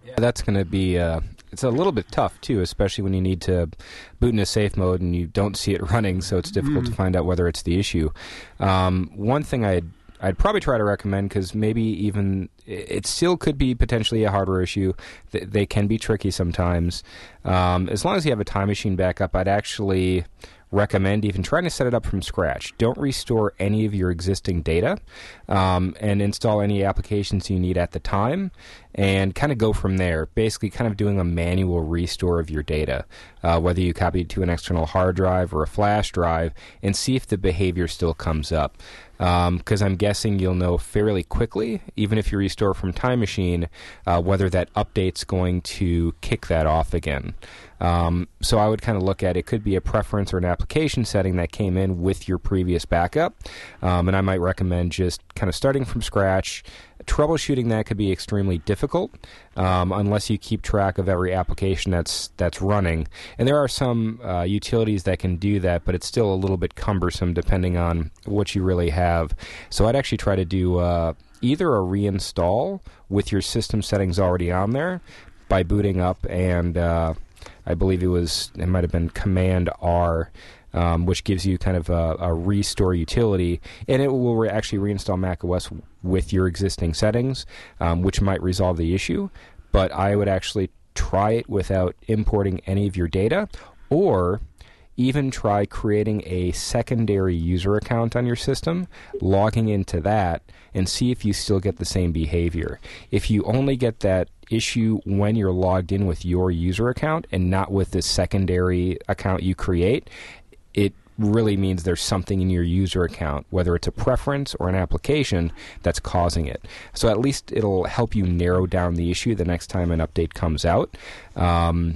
Yeah, that's going to be, uh, it's a little bit tough, too, especially when you need to boot into safe mode and you don't see it running, so it's difficult mm. to find out whether it's the issue. Um, one thing I'd I'd probably try to recommend, because maybe even it still could be potentially a hardware issue. They can be tricky sometimes. Um, as long as you have a Time Machine backup, I'd actually recommend even trying to set it up from scratch. Don't restore any of your existing data, um, and install any applications you need at the time, and kind of go from there. Basically kind of doing a manual restore of your data, uh, whether you copy it to an external hard drive or a flash drive, and see if the behavior still comes up. Because um, I'm guessing you'll know fairly quickly, even if you restore from Time Machine, uh, whether that update's going to kick that off again. Um, so I would kind of look at it. Could be a preference or an application setting that came in with your previous backup, um, and I might recommend just kind of starting from scratch. Troubleshooting that could be extremely difficult um, unless you keep track of every application that's that's running. And there are some uh, utilities that can do that, but it's still a little bit cumbersome depending on what you really have. So I'd actually try to do uh, either a reinstall with your system settings already on there by booting up, and uh, I believe it was it might have been Command R. Um, which gives you kind of a, a restore utility, and it will re- actually reinstall macOS with your existing settings, um, which might resolve the issue. But I would actually try it without importing any of your data, or even try creating a secondary user account on your system, logging into that, and see if you still get the same behavior. If you only get that issue when you're logged in with your user account and not with the secondary account you create, it really means there's something in your user account, whether it's a preference or an application, that's causing it. So at least it'll help you narrow down the issue the next time an update comes out. Um,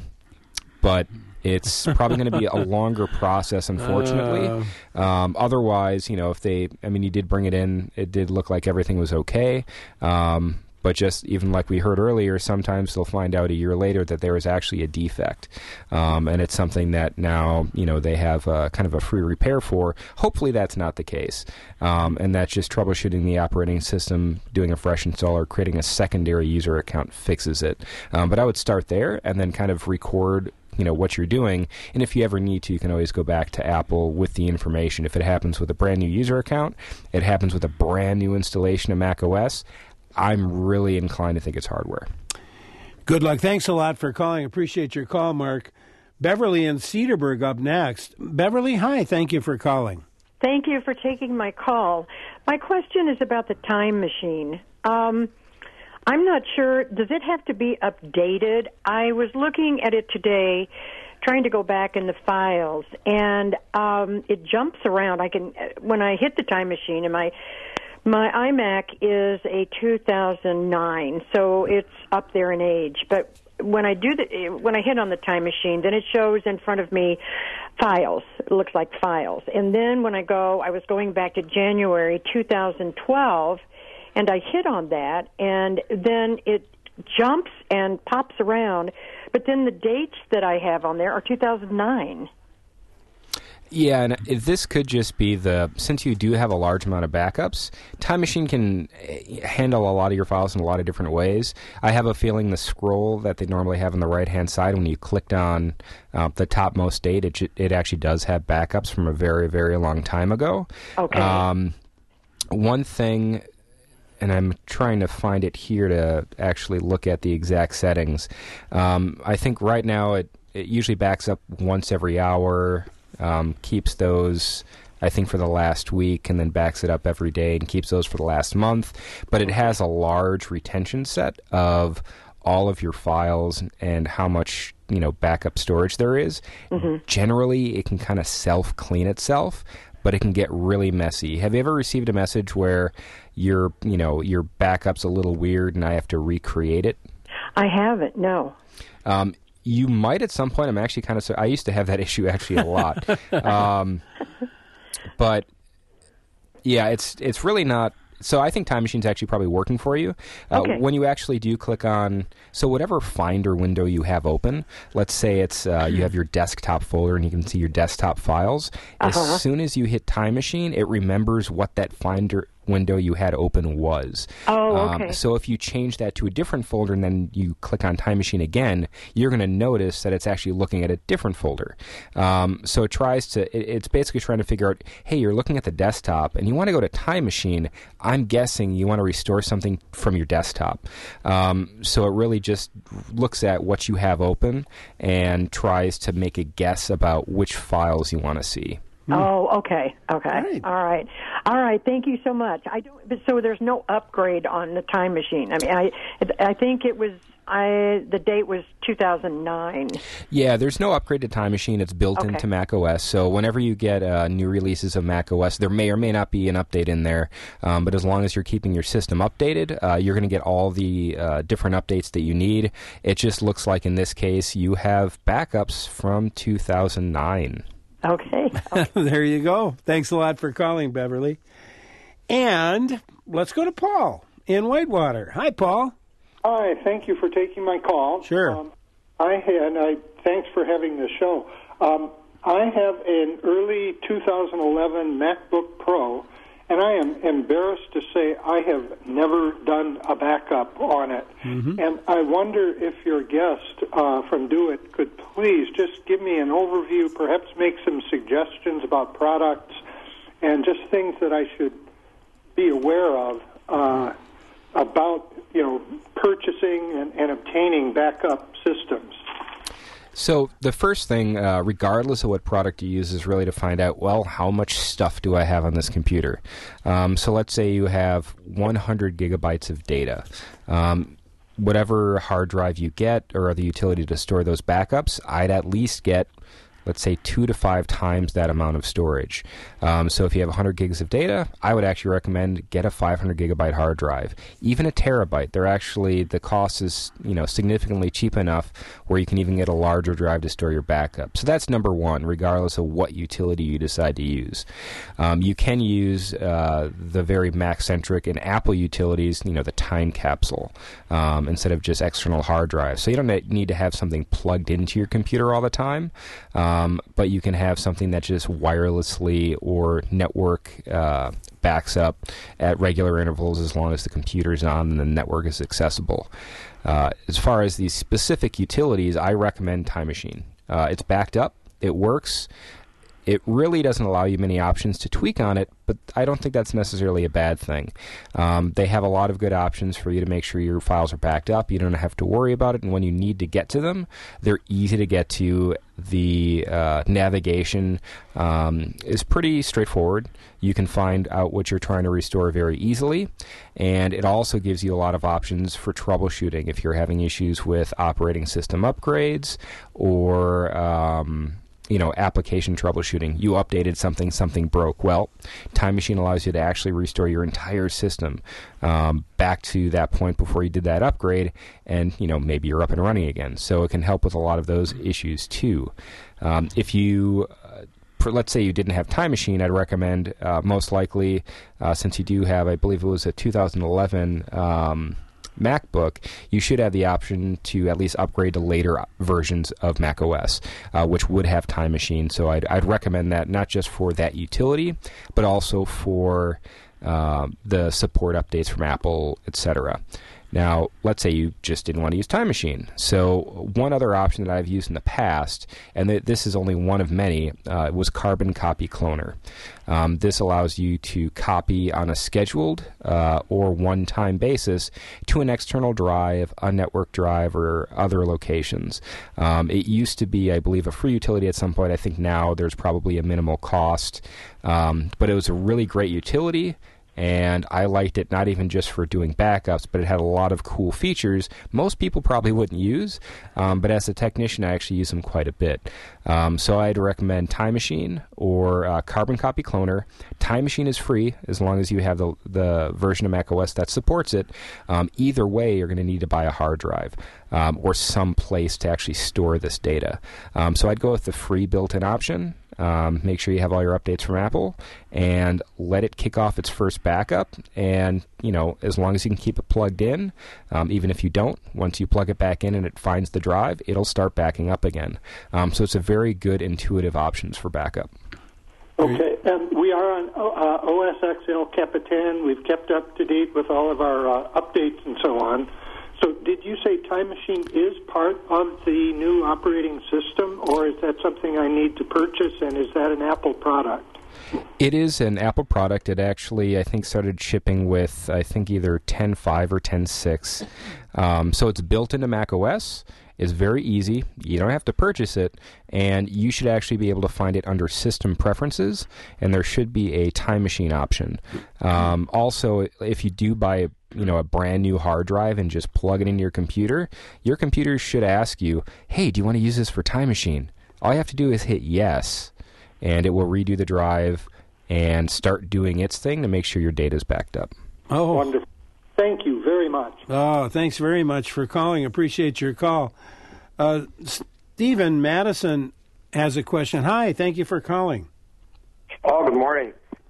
but it's probably going to be a longer process, unfortunately. Uh. Um, otherwise, you know, if they, I mean, you did bring it in, it did look like everything was okay. Um, But just even like we heard earlier, sometimes they'll find out a year later that there is actually a defect. Um, and it's something that now, you know, they have a, kind of a free repair for. Hopefully that's not the case. Um, and that's just troubleshooting the operating system, doing a fresh install, or creating a secondary user account fixes it. Um, but I would start there and then kind of record, you know, what you're doing. And if you ever need to, you can always go back to Apple with the information. If it happens with a brand new user account, it happens with a brand new installation of macOS, I'm really inclined to think it's hardware. Good luck. Thanks a lot for calling. Appreciate your call, Mark. Beverly in Cedarburg up next. Beverly, hi. Thank you for calling. Thank you for taking my call. My question is about the Time Machine. Um, I'm not sure. Does it have to be updated? I was looking at it today, trying to go back in the files, and um, it jumps around. I can when I hit the Time Machine, and my My iMac is a two thousand nine, so it's up there in age. But when I do the, when I hit on the Time Machine, then it shows in front of me files. It looks like files. And then when I go, I was going back to January two thousand twelve, and I hit on that, and then it jumps and pops around. But then the dates that I have on there are two thousand nine. Yeah, and this could just be the, since you do have a large amount of backups, Time Machine can handle a lot of your files in a lot of different ways. I have a feeling the scroll that they normally have on the right-hand side, when you clicked on uh, the topmost date, it, it actually does have backups from a very, very long time ago. Okay. Um, one thing, and I'm trying to find it here to actually look at the exact settings. Um, I think right now it, it usually backs up once every hour. Um, keeps those, I think, for the last week, and then backs it up every day and keeps those for the last month. But it has a large retention set of all of your files and how much, you know, backup storage there is. Mm-hmm. Generally, it can kind of self-clean itself, but it can get really messy. Have you ever received a message where your, you know, your backup's a little weird and I have to recreate it? I haven't, no. Um, You might at some point. I'm actually kind of. I used to have that issue actually a lot, um, but yeah, it's it's really not. So I think Time Machine's actually probably working for you. Uh, okay. When you actually do click on, so whatever Finder window you have open, let's say it's uh, you have your desktop folder and you can see your desktop files. Uh-huh. As soon as you hit Time Machine, it remembers what that Finder window you had open was. Oh, okay. Um, so if you change that to a different folder and then you click on Time Machine again, you're going to notice that it's actually looking at a different folder. Um, so it tries to, it, it's basically trying to figure out, hey, you're looking at the desktop and you want to go to Time Machine. I'm guessing you want to restore something from your desktop. Um, so it really just looks at what you have open and tries to make a guess about which files you want to see. Oh, okay, okay, all right. all right, all right. Thank you so much. I don't. But so there's no upgrade on the Time Machine. I mean, I, I think it was. I the date was two thousand nine. Yeah, there's no upgrade to Time Machine. It's built okay. into macOS. So whenever you get uh, new releases of macOS, there may or may not be an update in there. Um, but as long as you're keeping your system updated, uh, you're going to get all the uh, different updates that you need. It just looks like in this case you have backups from two thousand nine. Okay. okay. There you go. Thanks a lot for calling, Beverly. And let's go to Paul in Whitewater. Hi, Paul. Hi. Thank you for taking my call. Sure. Um, I had. I thanks for having this show. Um, I have an early two thousand eleven MacBook Pro, and I am embarrassed to say I have never done a backup on it. Mm-hmm. And I wonder if your guest uh, from Do It could please just give me an overview, perhaps make some suggestions about products and just things that I should be aware of uh, about, you know, purchasing and, and obtaining backup systems. So the first thing, uh, regardless of what product you use, is really to find out, well, how much stuff do I have on this computer? Um, so let's say you have one hundred gigabytes of data. Um, whatever hard drive you get or the utility to store those backups, I'd at least get, let's say, two to five times that amount of storage. Um, so if you have one hundred gigs of data, I would actually recommend get a five hundred gigabyte hard drive. Even a terabyte, they're actually, the cost is, you know, significantly cheap enough where you can even get a larger drive to store your backup. So that's number one, regardless of what utility you decide to use. Um, you can use uh, the very Mac-centric and Apple utilities, you know, the Time Capsule, um, instead of just external hard drives. So you don't need to have something plugged into your computer all the time. Um, Um, but you can have something that just wirelessly or network uh, backs up at regular intervals as long as the computer's on and the network is accessible. Uh, as far as these specific utilities, I recommend Time Machine. Uh, it's backed up. It works. It really doesn't allow you many options to tweak on it, but I don't think that's necessarily a bad thing. Um, they have a lot of good options for you to make sure your files are backed up. You don't have to worry about it, and when you need to get to them, they're easy to get to. The uh, navigation um, is pretty straightforward. You can find out what you're trying to restore very easily, and it also gives you a lot of options for troubleshooting if you're having issues with operating system upgrades or Um, you know, application troubleshooting. You updated something, something broke. Well, Time Machine allows you to actually restore your entire system um, back to that point before you did that upgrade, and, you know, maybe you're up and running again. So it can help with a lot of those issues, too. Um, if you... Uh, For, let's say you didn't have Time Machine, I'd recommend, uh, most likely, uh, since you do have, I believe it was a two thousand eleven um, MacBook, you should have the option to at least upgrade to later versions of macOS, uh, which would have Time Machine. So I'd, I'd recommend that, not just for that utility, but also for uh, the support updates from Apple, et cetera. Now, let's say you just didn't want to use Time Machine. So one other option that I've used in the past, and th- this is only one of many, uh, was Carbon Copy Cloner. Um, this allows you to copy on a scheduled uh, or one-time basis to an external drive, a network drive, or other locations. Um, it used to be, I believe, a free utility at some point. I think now there's probably a minimal cost. Um, but it was a really great utility. And I liked it not even just for doing backups, but it had a lot of cool features most people probably wouldn't use. Um, but as a technician, I actually use them quite a bit. Um, so I'd recommend Time Machine or uh, Carbon Copy Cloner. Time Machine is free as long as you have the, the version of macOS that supports it. Um, either way, you're going to need to buy a hard drive um, or some place to actually store this data. Um, so I'd go with the free built-in option. Um, make sure you have all your updates from Apple and let it kick off its first backup. And, you know, as long as you can keep it plugged in, um, even if you don't, once you plug it back in and it finds the drive, it'll start backing up again. Um, so it's a very good intuitive options for backup. Okay, and we are on uh, O S X El Capitan. We've kept up to date with all of our uh, updates and so on. So did you say Time Machine is part of the new operating system, or is that something I need to purchase, and is that an Apple product? It is an Apple product. It actually, I think, started shipping with, I think, either ten point five or ten point six. Um, so it's built into macOS. It's very easy. You don't have to purchase it, and you should actually be able to find it under System Preferences, and there should be a Time Machine option. Um, also, if you do buy you know, a brand new hard drive and just plug it into your computer, your computer should ask you, hey, do you want to use this for Time Machine? All you have to do is hit yes, and it will redo the drive and start doing its thing to make sure your data is backed up. Oh, wonderful. Thank you very much. Oh, thanks very much for calling. Appreciate your call. Uh, Stephen Madison has a question. Hi, thank you for calling. Oh, good morning.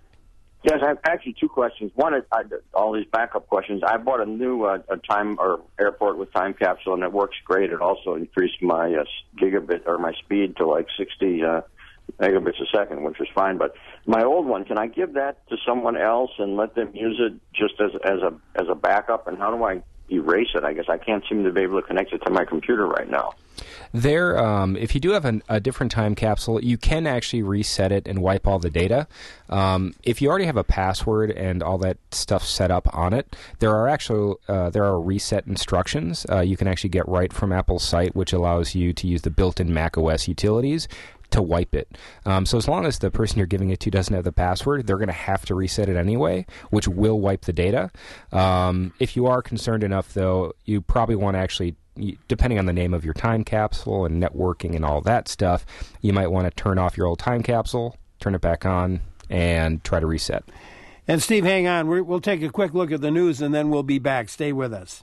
Yes, I have actually two questions. One is I, all these backup questions. I bought a new uh, a time or airport with time capsule, and it works great. It also increased my uh, gigabit or my speed to like sixty uh, megabits a second, which was fine. But my old one, can I give that to someone else and let them use it just as as a as a backup? And how do I erase it? I guess I can't seem to be able to connect it to my computer right now. There, um, if you do have an, a different time capsule, you can actually reset it and wipe all the data. Um, if you already have a password and all that stuff set up on it, there are actually uh, there are reset instructions uh, you can actually get right from Apple's site, which allows you to use the built-in macOS utilities to wipe it. Um, so as long as the person you're giving it to doesn't have the password, they're going to have to reset it anyway, which will wipe the data. Um, if you are concerned enough, though, you probably want to actually, depending on the name of your time capsule and networking and all that stuff, you might want to turn off your old time capsule, turn it back on, and try to reset. And Steve, hang on. We're, we'll take a quick look at the news, and then we'll be back. Stay with us.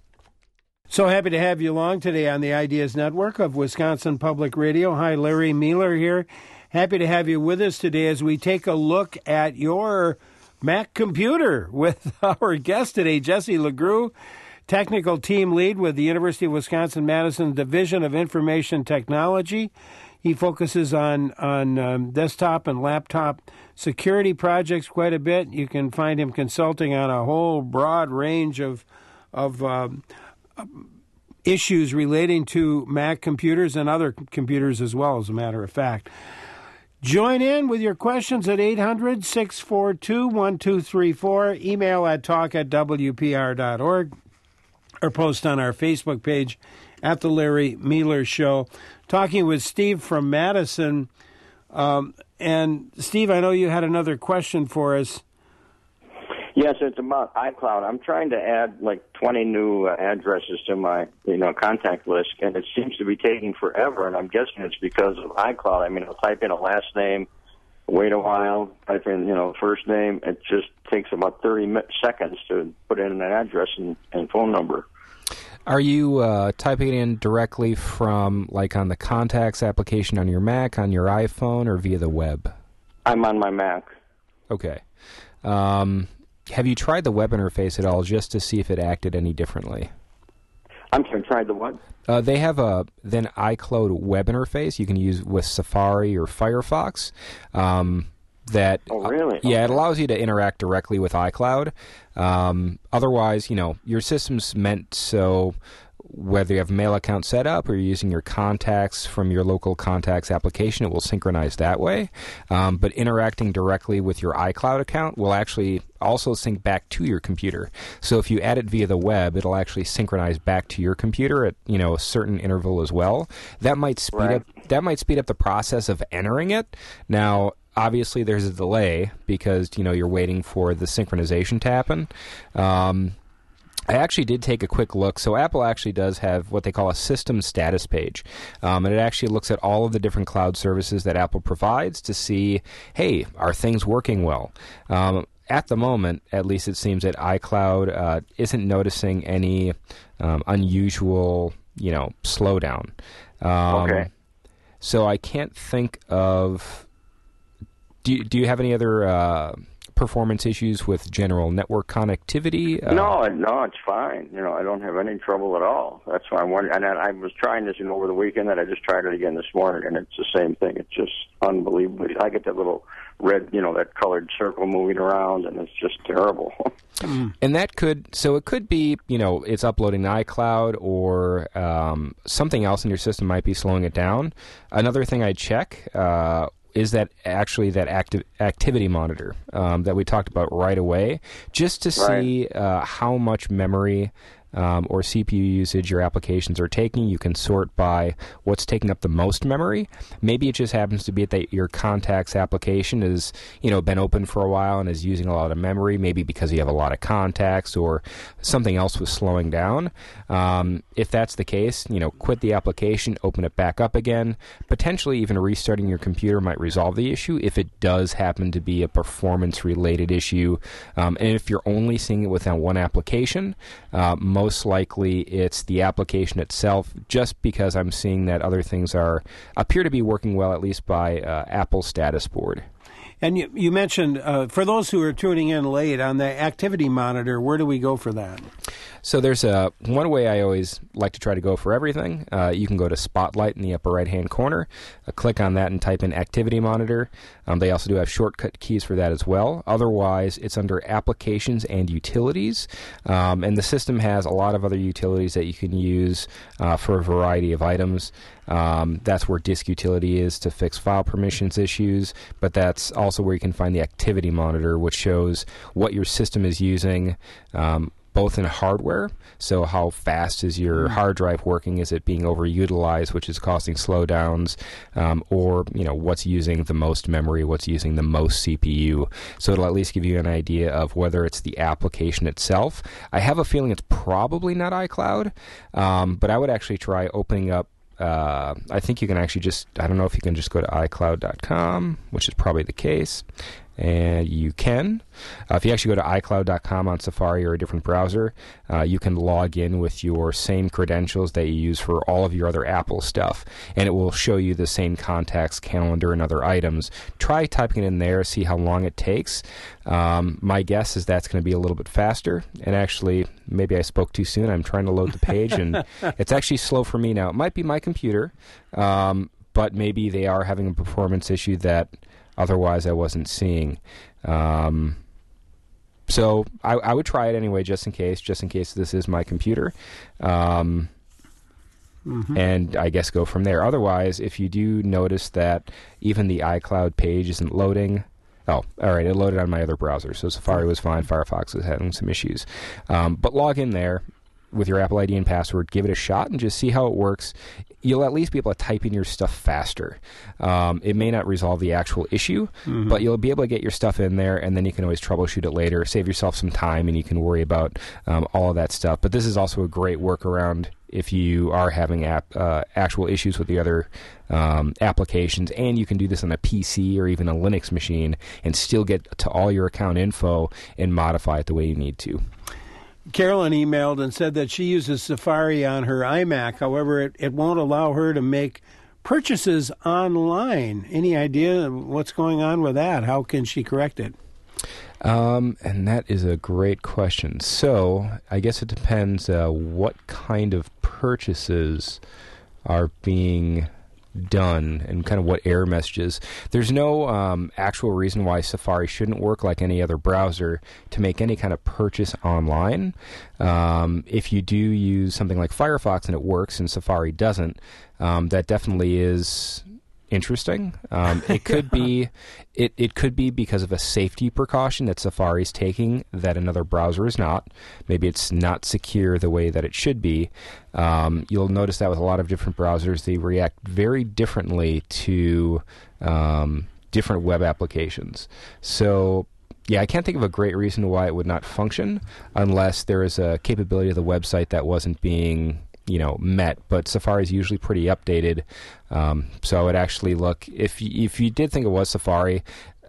So happy to have you along today on the Ideas Network of Wisconsin Public Radio. Hi, Larry Mueller here. Happy to have you with us today as we take a look at your Mac computer with our guest today, Jesse LeGroux, Technical Team Lead with the University of Wisconsin-Madison Division of Information Technology. He focuses on, on um, desktop and laptop security projects quite a bit. You can find him consulting on a whole broad range of of um, issues relating to Mac computers and other computers as well, as a matter of fact. Join in with your questions at eight hundred, six four two, one two three four, email at talk at w p r dot org, or post on our Facebook page at The Larry Mueller Show. Talking with Steve from Madison. Um, and, Steve, I know you had another question for us. Yes, it's about iCloud. I'm trying to add like twenty new uh, addresses to my, you know, contact list, and it seems to be taking forever, and I'm guessing it's because of iCloud. I mean, I'll type in a last name, wait a while, type in, you know, first name. It just takes about thirty seconds to put in an address and, and phone number. Are you uh, typing it in directly from, like, on the Contacts application on your Mac, on your iPhone, or via the web? I'm on my Mac. Okay. Um, have you tried the web interface at all just to see if it acted any differently? I'm sorry, tried the what? Uh, they have a then iCloud web interface you can use with Safari or Firefox. Um, that oh really? Uh, yeah, okay. It allows you to interact directly with iCloud. Um, otherwise, you know, your system's meant so whether you have a mail account set up or you're using your contacts from your local contacts application, it will synchronize that way. Um, but interacting directly with your iCloud account will actually also sync back to your computer. So if you add it via the web, it'll actually synchronize back to your computer at, you know, a certain interval as well. That might speed right. up that might speed up the process of entering it. Now, obviously, there's a delay because, you know, you're waiting for the synchronization to happen. Um, I actually did take a quick look. So Apple actually does have what they call a system status page. Um, and it actually looks at all of the different cloud services that Apple provides to see, hey, are things working well? Um, at the moment, at least it seems that iCloud uh, isn't noticing any um, unusual, you know, slowdown. Um, okay. So I can't think of... Do you, do you have any other uh, performance issues with general network connectivity? Uh, no, no, it's fine. You know, I don't have any trouble at all. That's why I'm wondering. And I, I was trying this, you know, over the weekend, and I just tried it again this morning, and it's the same thing. It's just unbelievable. I get that little red, you know, that colored circle moving around, and it's just terrible. And that could, so it could be, you know, it's uploading to iCloud, or um, something else in your system might be slowing it down. Another thing I'd check uh, is that actually that active activity monitor um, that we talked about right away, just to see uh, how much memory Um, or C P U usage your applications are taking. You can sort by what's taking up the most memory. Maybe it just happens to be that your contacts application is, you know, been open for a while and is using a lot of memory, maybe because you have a lot of contacts or something else was slowing down. Um, if that's the case, you know, quit the application, open it back up again. Potentially even restarting your computer might resolve the issue if it does happen to be a performance-related issue. Um, and if you're only seeing it within one application, uh, most likely it's the application itself, just because I'm seeing that other things are appear to be working well, at least by uh, Apple status board. And you, you mentioned, uh, for those who are tuning in late, on the activity monitor, where do we go for that? So there's a one way I always like to try to go for everything. Uh, you can go to Spotlight in the upper right-hand corner, uh, click on that and type in Activity Monitor. Um, they also do have shortcut keys for that as well. Otherwise, it's under Applications and Utilities, um, and the system has a lot of other utilities that you can use uh, for a variety of items. Um, that's where Disk Utility is to fix file permissions issues, but that's also where you can find the Activity Monitor, which shows what your system is using, um, both in hardware, so how fast is your hard drive working, is it being overutilized, which is causing slowdowns, um, or, you know, what's using the most memory, what's using the most C P U. So it'll at least give you an idea of whether it's the application itself. I have a feeling it's probably not iCloud, um, but I would actually try opening up Uh, I think you can actually just, I don't know if you can just go to i cloud dot com, which is probably the case, and you can. Uh, if you actually go to i cloud dot com on Safari or a different browser, uh, you can log in with your same credentials that you use for all of your other Apple stuff, and it will show you the same contacts, calendar, and other items. Try typing it in there, see how long it takes. Um, my guess is that's going to be a little bit faster, and actually, maybe I spoke too soon. I'm trying to load the page, and it's actually slow for me now. It might be my computer, um, but maybe they are having a performance issue that otherwise I wasn't seeing. Um, so I, I would try it anyway, just in case, just in case this is my computer. Um, mm-hmm. And I guess go from there. Otherwise, if you do notice that even the iCloud page isn't loading, oh, all right, it loaded on my other browser, so Safari was fine. Firefox was having some issues. Um, but log in there with your Apple I D and password, give it a shot, and just see how it works. You'll at least be able to type in your stuff faster. Um, it may not resolve the actual issue, mm-hmm. but you'll be able to get your stuff in there, and then you can always troubleshoot it later, save yourself some time, and you can worry about um, all of that stuff. But this is also a great workaround if you are having app, uh, actual issues with the other um, applications, and you can do this on a P C or even a Linux machine and still get to all your account info and modify it the way you need to. Carolyn emailed and said that she uses Safari on her iMac. However, it, it won't allow her to make purchases online. Any idea what's going on with that? How can she correct it? Um, and that is a great question. So I guess it depends uh, what kind of purchases are being done and kind of what error messages. There's no um, actual reason why Safari shouldn't work like any other browser to make any kind of purchase online. Um, if you do use something like Firefox and it works and Safari doesn't, um, that definitely is interesting. Um, it could be it, it could be because of a safety precaution that Safari is taking that another browser is not. Maybe it's not secure the way that it should be. Um, you'll notice that with a lot of different browsers, they react very differently to um, different web applications. So yeah, I can't think of a great reason why it would not function unless there is a capability of the website that wasn't being you know, met, but Safari is usually pretty updated. Um, so I would actually look, if you, if you did think it was Safari,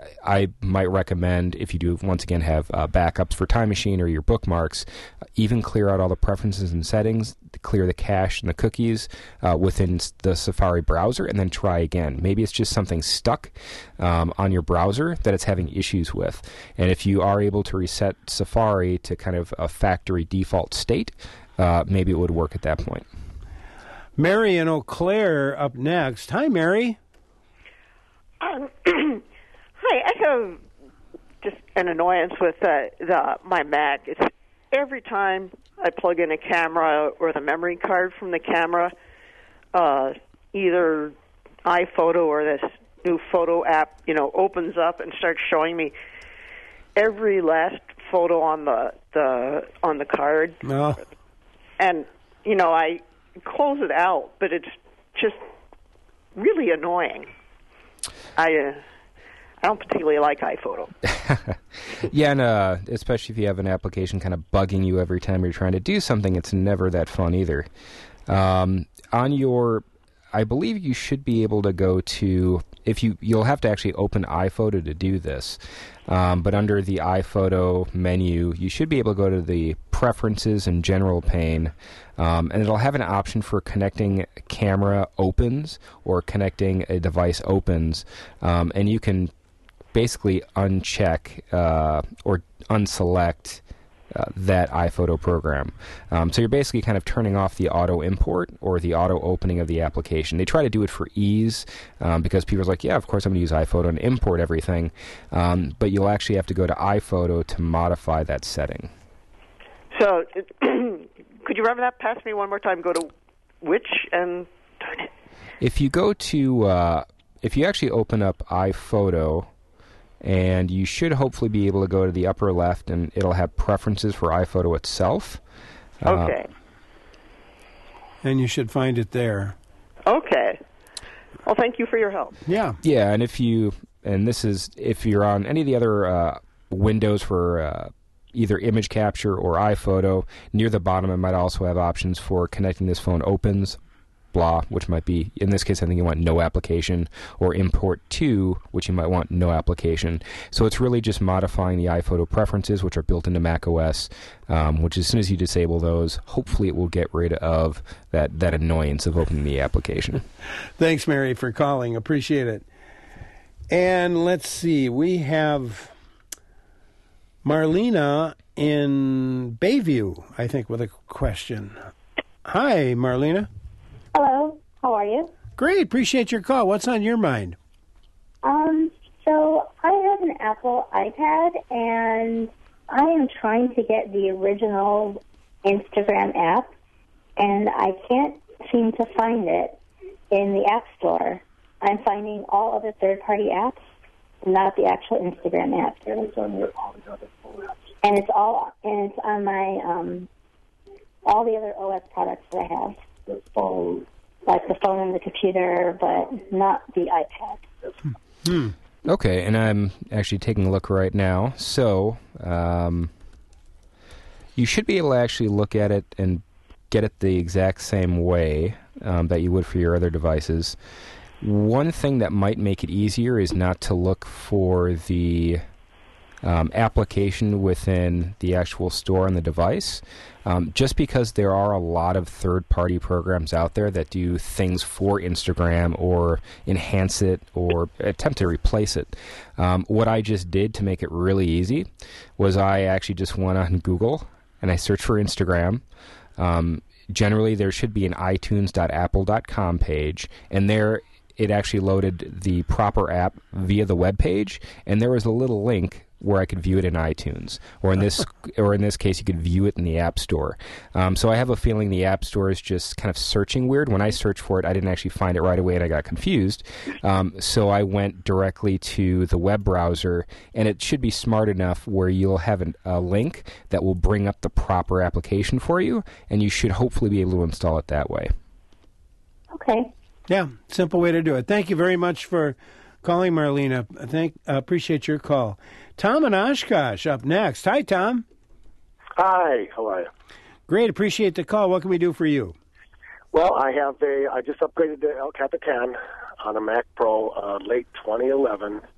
I might recommend, if you do, once again, have uh, backups for Time Machine or your bookmarks, even clear out all the preferences and settings, clear the cache and the cookies uh, within the Safari browser, and then try again. Maybe it's just something stuck um, on your browser that it's having issues with. And if you are able to reset Safari to kind of a factory default state, uh, maybe it would work at that point. Mary in Eau Claire up next. Hi, Mary. Um, hi, I have just an annoyance with uh, the my Mac. It's every time I plug in a camera or the memory card from the camera, uh, either iPhoto or this new photo app, you know, opens up and starts showing me every last photo on the, the on the card. No. And you know, I close it out, but it's just really annoying. I uh, I don't particularly like iPhoto. Yeah, and uh, especially if you have an application kind of bugging you every time you're trying to do something, it's never that fun either. Um, on your, I believe you should be able to go to, if you, you'll have to actually open iPhoto to do this, um, but under the iPhoto menu, you should be able to go to the Preferences and General pane, um, and it'll have an option for connecting camera opens or connecting a device opens, um, and you can basically uncheck uh, or unselect uh, that iPhoto program. Um, so you're basically kind of turning off the auto import or the auto opening of the application. They try to do it for ease um, because people are like, yeah, of course I'm going to use iPhoto and import everything, um, but you'll actually have to go to iPhoto to modify that setting. So, could you run that past me one more time? Go to which and darn it. If you go to, uh, if you actually open up iPhoto, and you should hopefully be able to go to the upper left, and it'll have preferences for iPhoto itself. Okay. Uh, and you should find it there. Okay. Well, thank you for your help. Yeah. Yeah, and if you, and this is, if you're on any of the other uh, windows for uh, either image capture or iPhoto, near the bottom it might also have options for connecting this phone opens, blah, which might be, in this case, I think you want no application, or import to, which you might want no application. So it's really just modifying the iPhoto preferences, which are built into macOS, um, which as soon as you disable those, hopefully it will get rid of that, that annoyance of opening the application. Thanks, Mary, for calling. Appreciate it. And let's see, we have Marlena in Bayview, I think, with a question. Hi, Marlena. Hello, how are you? Great, appreciate your call. What's on your mind? Um, so I have an Apple iPad, and I am trying to get the original Instagram app, and I can't seem to find it in the App Store. I'm finding all other third-party apps, not the actual Instagram app. And it's all, and it's on my, um, all the other O S products that I have. The phone, like the phone and the computer, but not the iPad. Hmm. Okay, and I'm actually taking a look right now. So um, you should be able to actually look at it and get it the exact same way um, that you would for your other devices. One thing that might make it easier is not to look for the Um, application within the actual store on the device, um, just because there are a lot of third-party programs out there that do things for Instagram or enhance it or attempt to replace it. Um, what I just did to make it really easy was I actually just went on Google and I searched for Instagram. Um, generally, there should be an i tunes dot apple dot com page, and there it actually loaded the proper app via the web page, and there was a little link where I could view it in iTunes, or in this, or in this case, you could view it in the App Store. Um, so I have a feeling the App Store is just kind of searching weird. When I searched for it, I didn't actually find it right away, and I got confused. Um, so I went directly to the web browser, and it should be smart enough where you'll have an, a link that will bring up the proper application for you, and you should hopefully be able to install it that way. Okay. Yeah, simple way to do it. Thank you very much for calling, Marlena. I think uh, appreciate your call. Tom and Oshkosh up next. Hi, Tom. Hi, how are you? Great, appreciate the call. What can we do for you? Well, I have a, I just upgraded to El Capitan on a Mac Pro uh, late twenty eleven,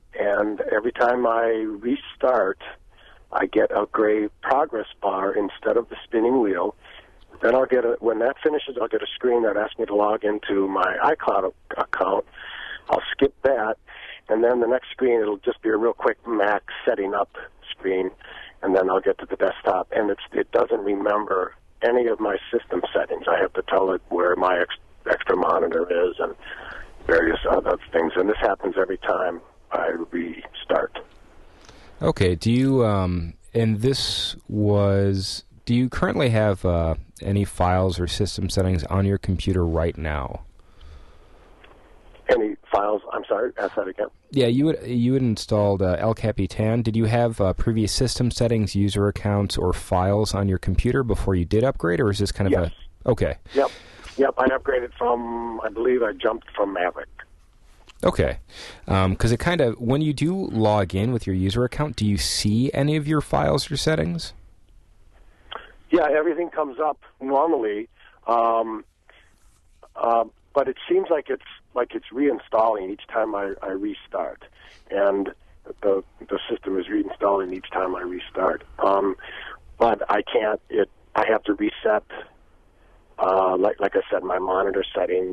and every time I restart, I get a gray progress bar instead of the spinning wheel. Then I'll get a, when that finishes, I'll get a screen that asks me to log into my iCloud account. I'll skip that, and then the next screen, it'll just be a real quick Mac setting up screen, and then I'll get to the desktop, and it's, it doesn't remember any of my system settings. I have to tell it where my ex, extra monitor is and various other things, and this happens every time I restart. Okay, do you, um, and this was, do you currently have uh, any files or system settings on your computer right now? Any files? I'm sorry, ask that again. Yeah, you had, you had installed uh, El Capitan. Did you have uh, previous system settings, user accounts, or files on your computer before you did upgrade, or is this kind of yes. a... Okay. Yep, yep, I upgraded from, I believe I jumped from Maverick. Okay, because um, it kind of, when you do log in with your user account, do you see any of your files or settings? Yeah, everything comes up normally, um, uh, but it seems like it's like it's reinstalling each time I, I restart, and the the system is reinstalling each time I restart. Um, but I can't. It I have to reset. Uh, like like I said, my monitor settings.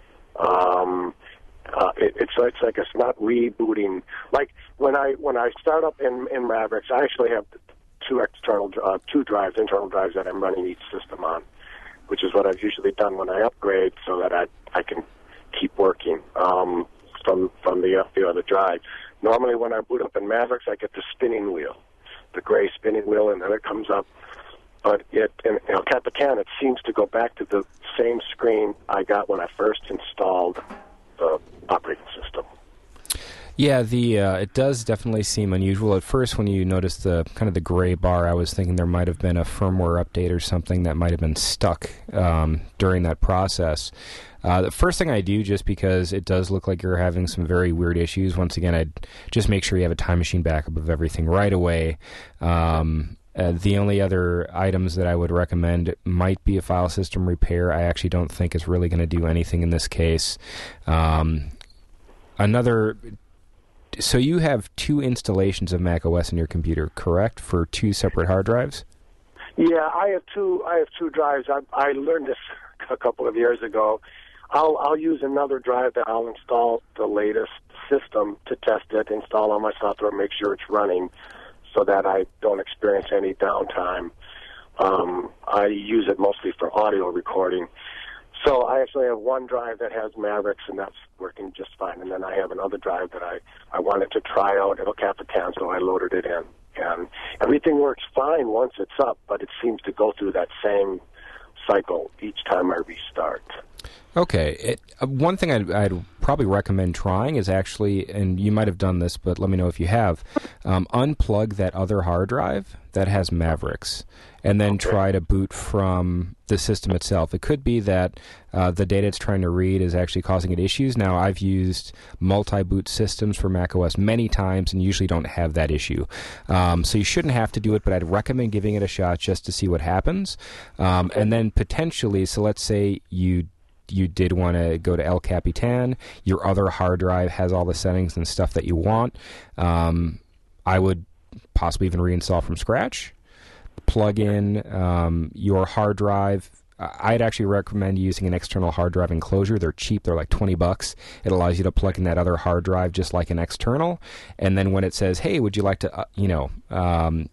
Um, Uh, it, it's it's like it's not rebooting. Like when I when I start up in in Mavericks, I actually have two external uh, two drives, internal drives that I'm running each system on, which is what I've usually done when I upgrade, so that I I can keep working um, from from the uh, the other drive. Normally, when I boot up in Mavericks, I get the spinning wheel, the gray spinning wheel, and then it comes up. But it in El Capitan, it seems to go back to the same screen I got when I first installed the operating system. Yeah, the uh, it does definitely seem unusual. At first, when you noticed the kind of the gray bar, I was thinking there might have been a firmware update or something that might have been stuck um, during that process. Uh, the first thing I do, just because it does look like you're having some very weird issues, once again, I'd just make sure you have a time machine backup of everything right away. Um, Uh, the only other items that I would recommend might be a file system repair. I actually don't think it's really going to do anything in this case. Um, another, so you have two installations of macOS in your computer, correct? For two separate hard drives? Yeah, I have two. I have two drives. I, I learned this a couple of years ago. I'll I'll use another drive that I'll install the latest system to test it, install all my software, make sure it's running, so that I don't experience any downtime. Um, I use it mostly for audio recording. So I actually have one drive that has Mavericks, and that's working just fine. And then I have another drive that I, I wanted to try out El Capitan, so I loaded it in. And everything works fine once it's up, but it seems to go through that same cycle each time I restart. Okay. It, uh, one thing I'd, I'd probably recommend trying is actually, and you might have done this, but let me know if you have, um, unplug that other hard drive that has Mavericks, and then okay. try to boot from the system itself. It could be that uh, the data it's trying to read is actually causing it issues. Now, I've used multi-boot systems for macOS many times and usually don't have that issue. Um, so you shouldn't have to do it, but I'd recommend giving it a shot just to see what happens. Um, and then potentially, so let's say you you did want to go to El Capitan, your other hard drive has all the settings and stuff that you want. Um, I would possibly even reinstall from scratch. Plug in um, your hard drive. I'd actually recommend using an external hard drive enclosure. They're cheap. They're like twenty bucks. It allows you to plug in that other hard drive just like an external. And then when it says, hey, would you like to, uh, you know, um,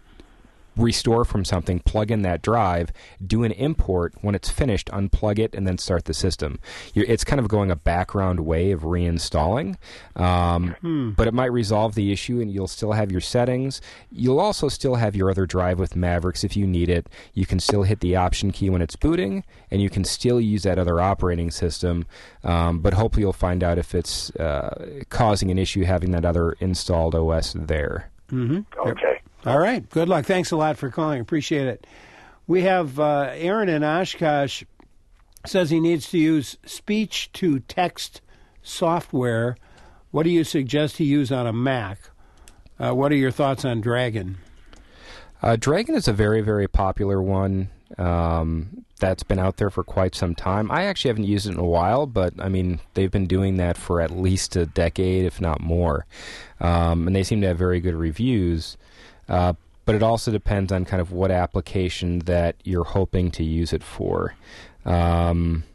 restore from something, plug in that drive, do an import. When it's finished, unplug it, and then start the system. You're, it's kind of going a background way of reinstalling, um, hmm. but it might resolve the issue, and you'll still have your settings. You'll also still have your other drive with Mavericks if you need it. You can still hit the Option key when it's booting, and you can still use that other operating system, um, but hopefully you'll find out if it's uh, causing an issue having that other installed O S there. Mm-hmm. Okay. All right. Good luck. Thanks a lot for calling. Appreciate it. We have uh, Aaron in Oshkosh says he needs to use speech-to-text software. What do you suggest he use on a Mac? Uh, what are your thoughts on Dragon? Uh, Dragon is a very, very popular one. Um, that's been out there for quite some time. I actually haven't used it in a while, but, I mean, they've been doing that for at least a decade, if not more. Um, and they seem to have very good reviews. Uh, but it also depends on kind of what application that you're hoping to use it for. Um,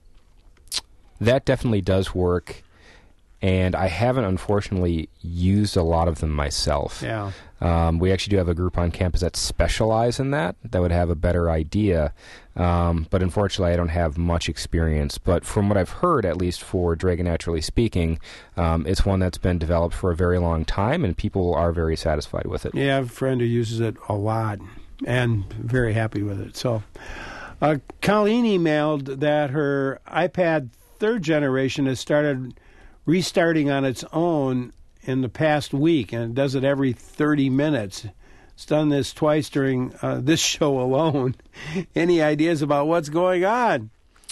that definitely does work. And I haven't, unfortunately, used a lot of them myself. Yeah. Um, we actually do have a group on campus that specialize in that, that would have a better idea. Um, but unfortunately, I don't have much experience. But from what I've heard, at least for Dragon Naturally Speaking, um, it's one that's been developed for a very long time, and people are very satisfied with it. Yeah, I have a friend who uses it a lot and very happy with it. So, uh, Colleen emailed that her iPad third generation has started restarting on its own in the past week, and it does it every thirty minutes. It's done this twice during uh, this show alone. Any ideas about what's going on?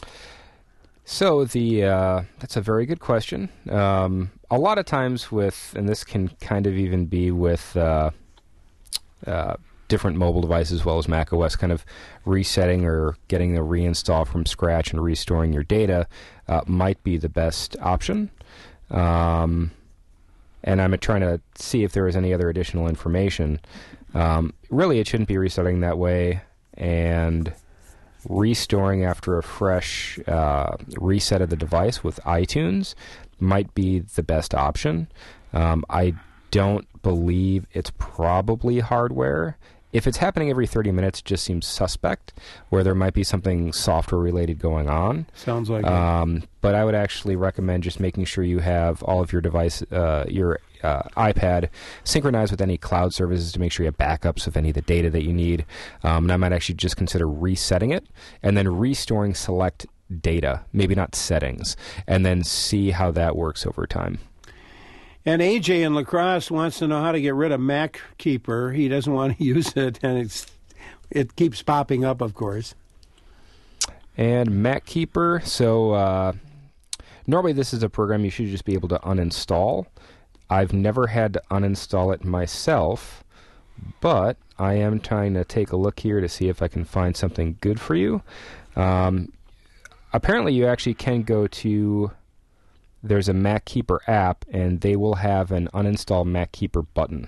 So the uh, that's a very good question. Um, a lot of times with, and this can kind of even be with uh, uh, different mobile devices as well as macOS, kind of resetting or getting a reinstall from scratch and restoring your data uh, might be the best option. Um, and I'm trying to see if there is any other additional information. Um, really, it shouldn't be restarting that way, and restoring after a fresh uh, reset of the device with iTunes might be the best option. Um, I don't believe it's probably hardware. If it's happening every thirty minutes, it just seems suspect, where there might be something software-related going on. Sounds like um, it. But I would actually recommend just making sure you have all of your device, uh, your uh, iPad, synchronized with any cloud services to make sure you have backups of any of the data that you need. Um, and I might actually just consider resetting it and then restoring select data, maybe not settings, and then see how that works over time. And A J in La Crosse wants to know how to get rid of MacKeeper. He doesn't want to use it, and it's it keeps popping up, of course. And MacKeeper, so uh, normally this is a program you should just be able to uninstall. I've never had to uninstall it myself, but I am trying to take a look here to see if I can find something good for you. Um, apparently you actually can go to... There's a MacKeeper app, and they will have an uninstall MacKeeper button.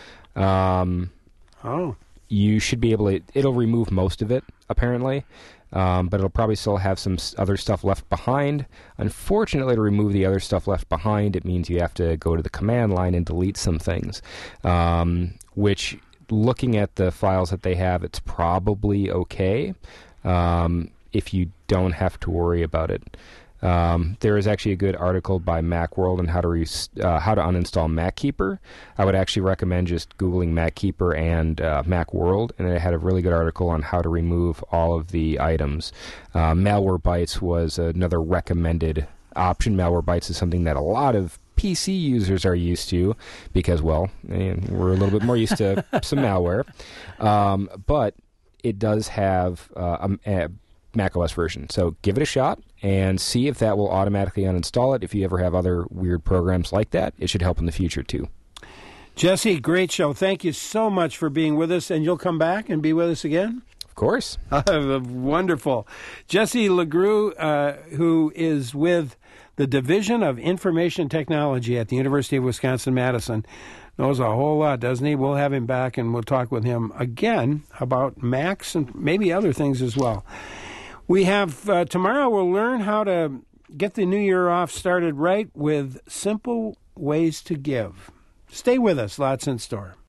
Um, oh. You should be able to... It'll remove most of it, apparently, um, but it'll probably still have some other stuff left behind. Unfortunately, to remove the other stuff left behind, it means you have to go to the command line and delete some things, um, which, looking at the files that they have, it's probably okay um, if you don't have to worry about it. Um, there is actually a good article by Macworld on how to re- uh, how to uninstall MacKeeper. I would actually recommend just Googling MacKeeper and uh, Macworld, and it had a really good article on how to remove all of the items. Uh, Malwarebytes was another recommended option. Malwarebytes is something that a lot of P C users are used to because, well, we're a little bit more used to some malware. Um, but it does have uh, a, a macOS version. So give it a shot and see if that will automatically uninstall it. If you ever have other weird programs like that, it should help in the future too. Jesse, great show. Thank you so much for being with us, and you'll come back and be with us again? Of course. Uh, wonderful. Jesse LeGroux, uh, who is with the Division of Information Technology at the University of Wisconsin-Madison, knows a whole lot, doesn't he? We'll have him back, and we'll talk with him again about Macs and maybe other things as well. We have, uh, tomorrow we'll learn how to get the new year off started right with simple ways to give. Stay with us, lots in store.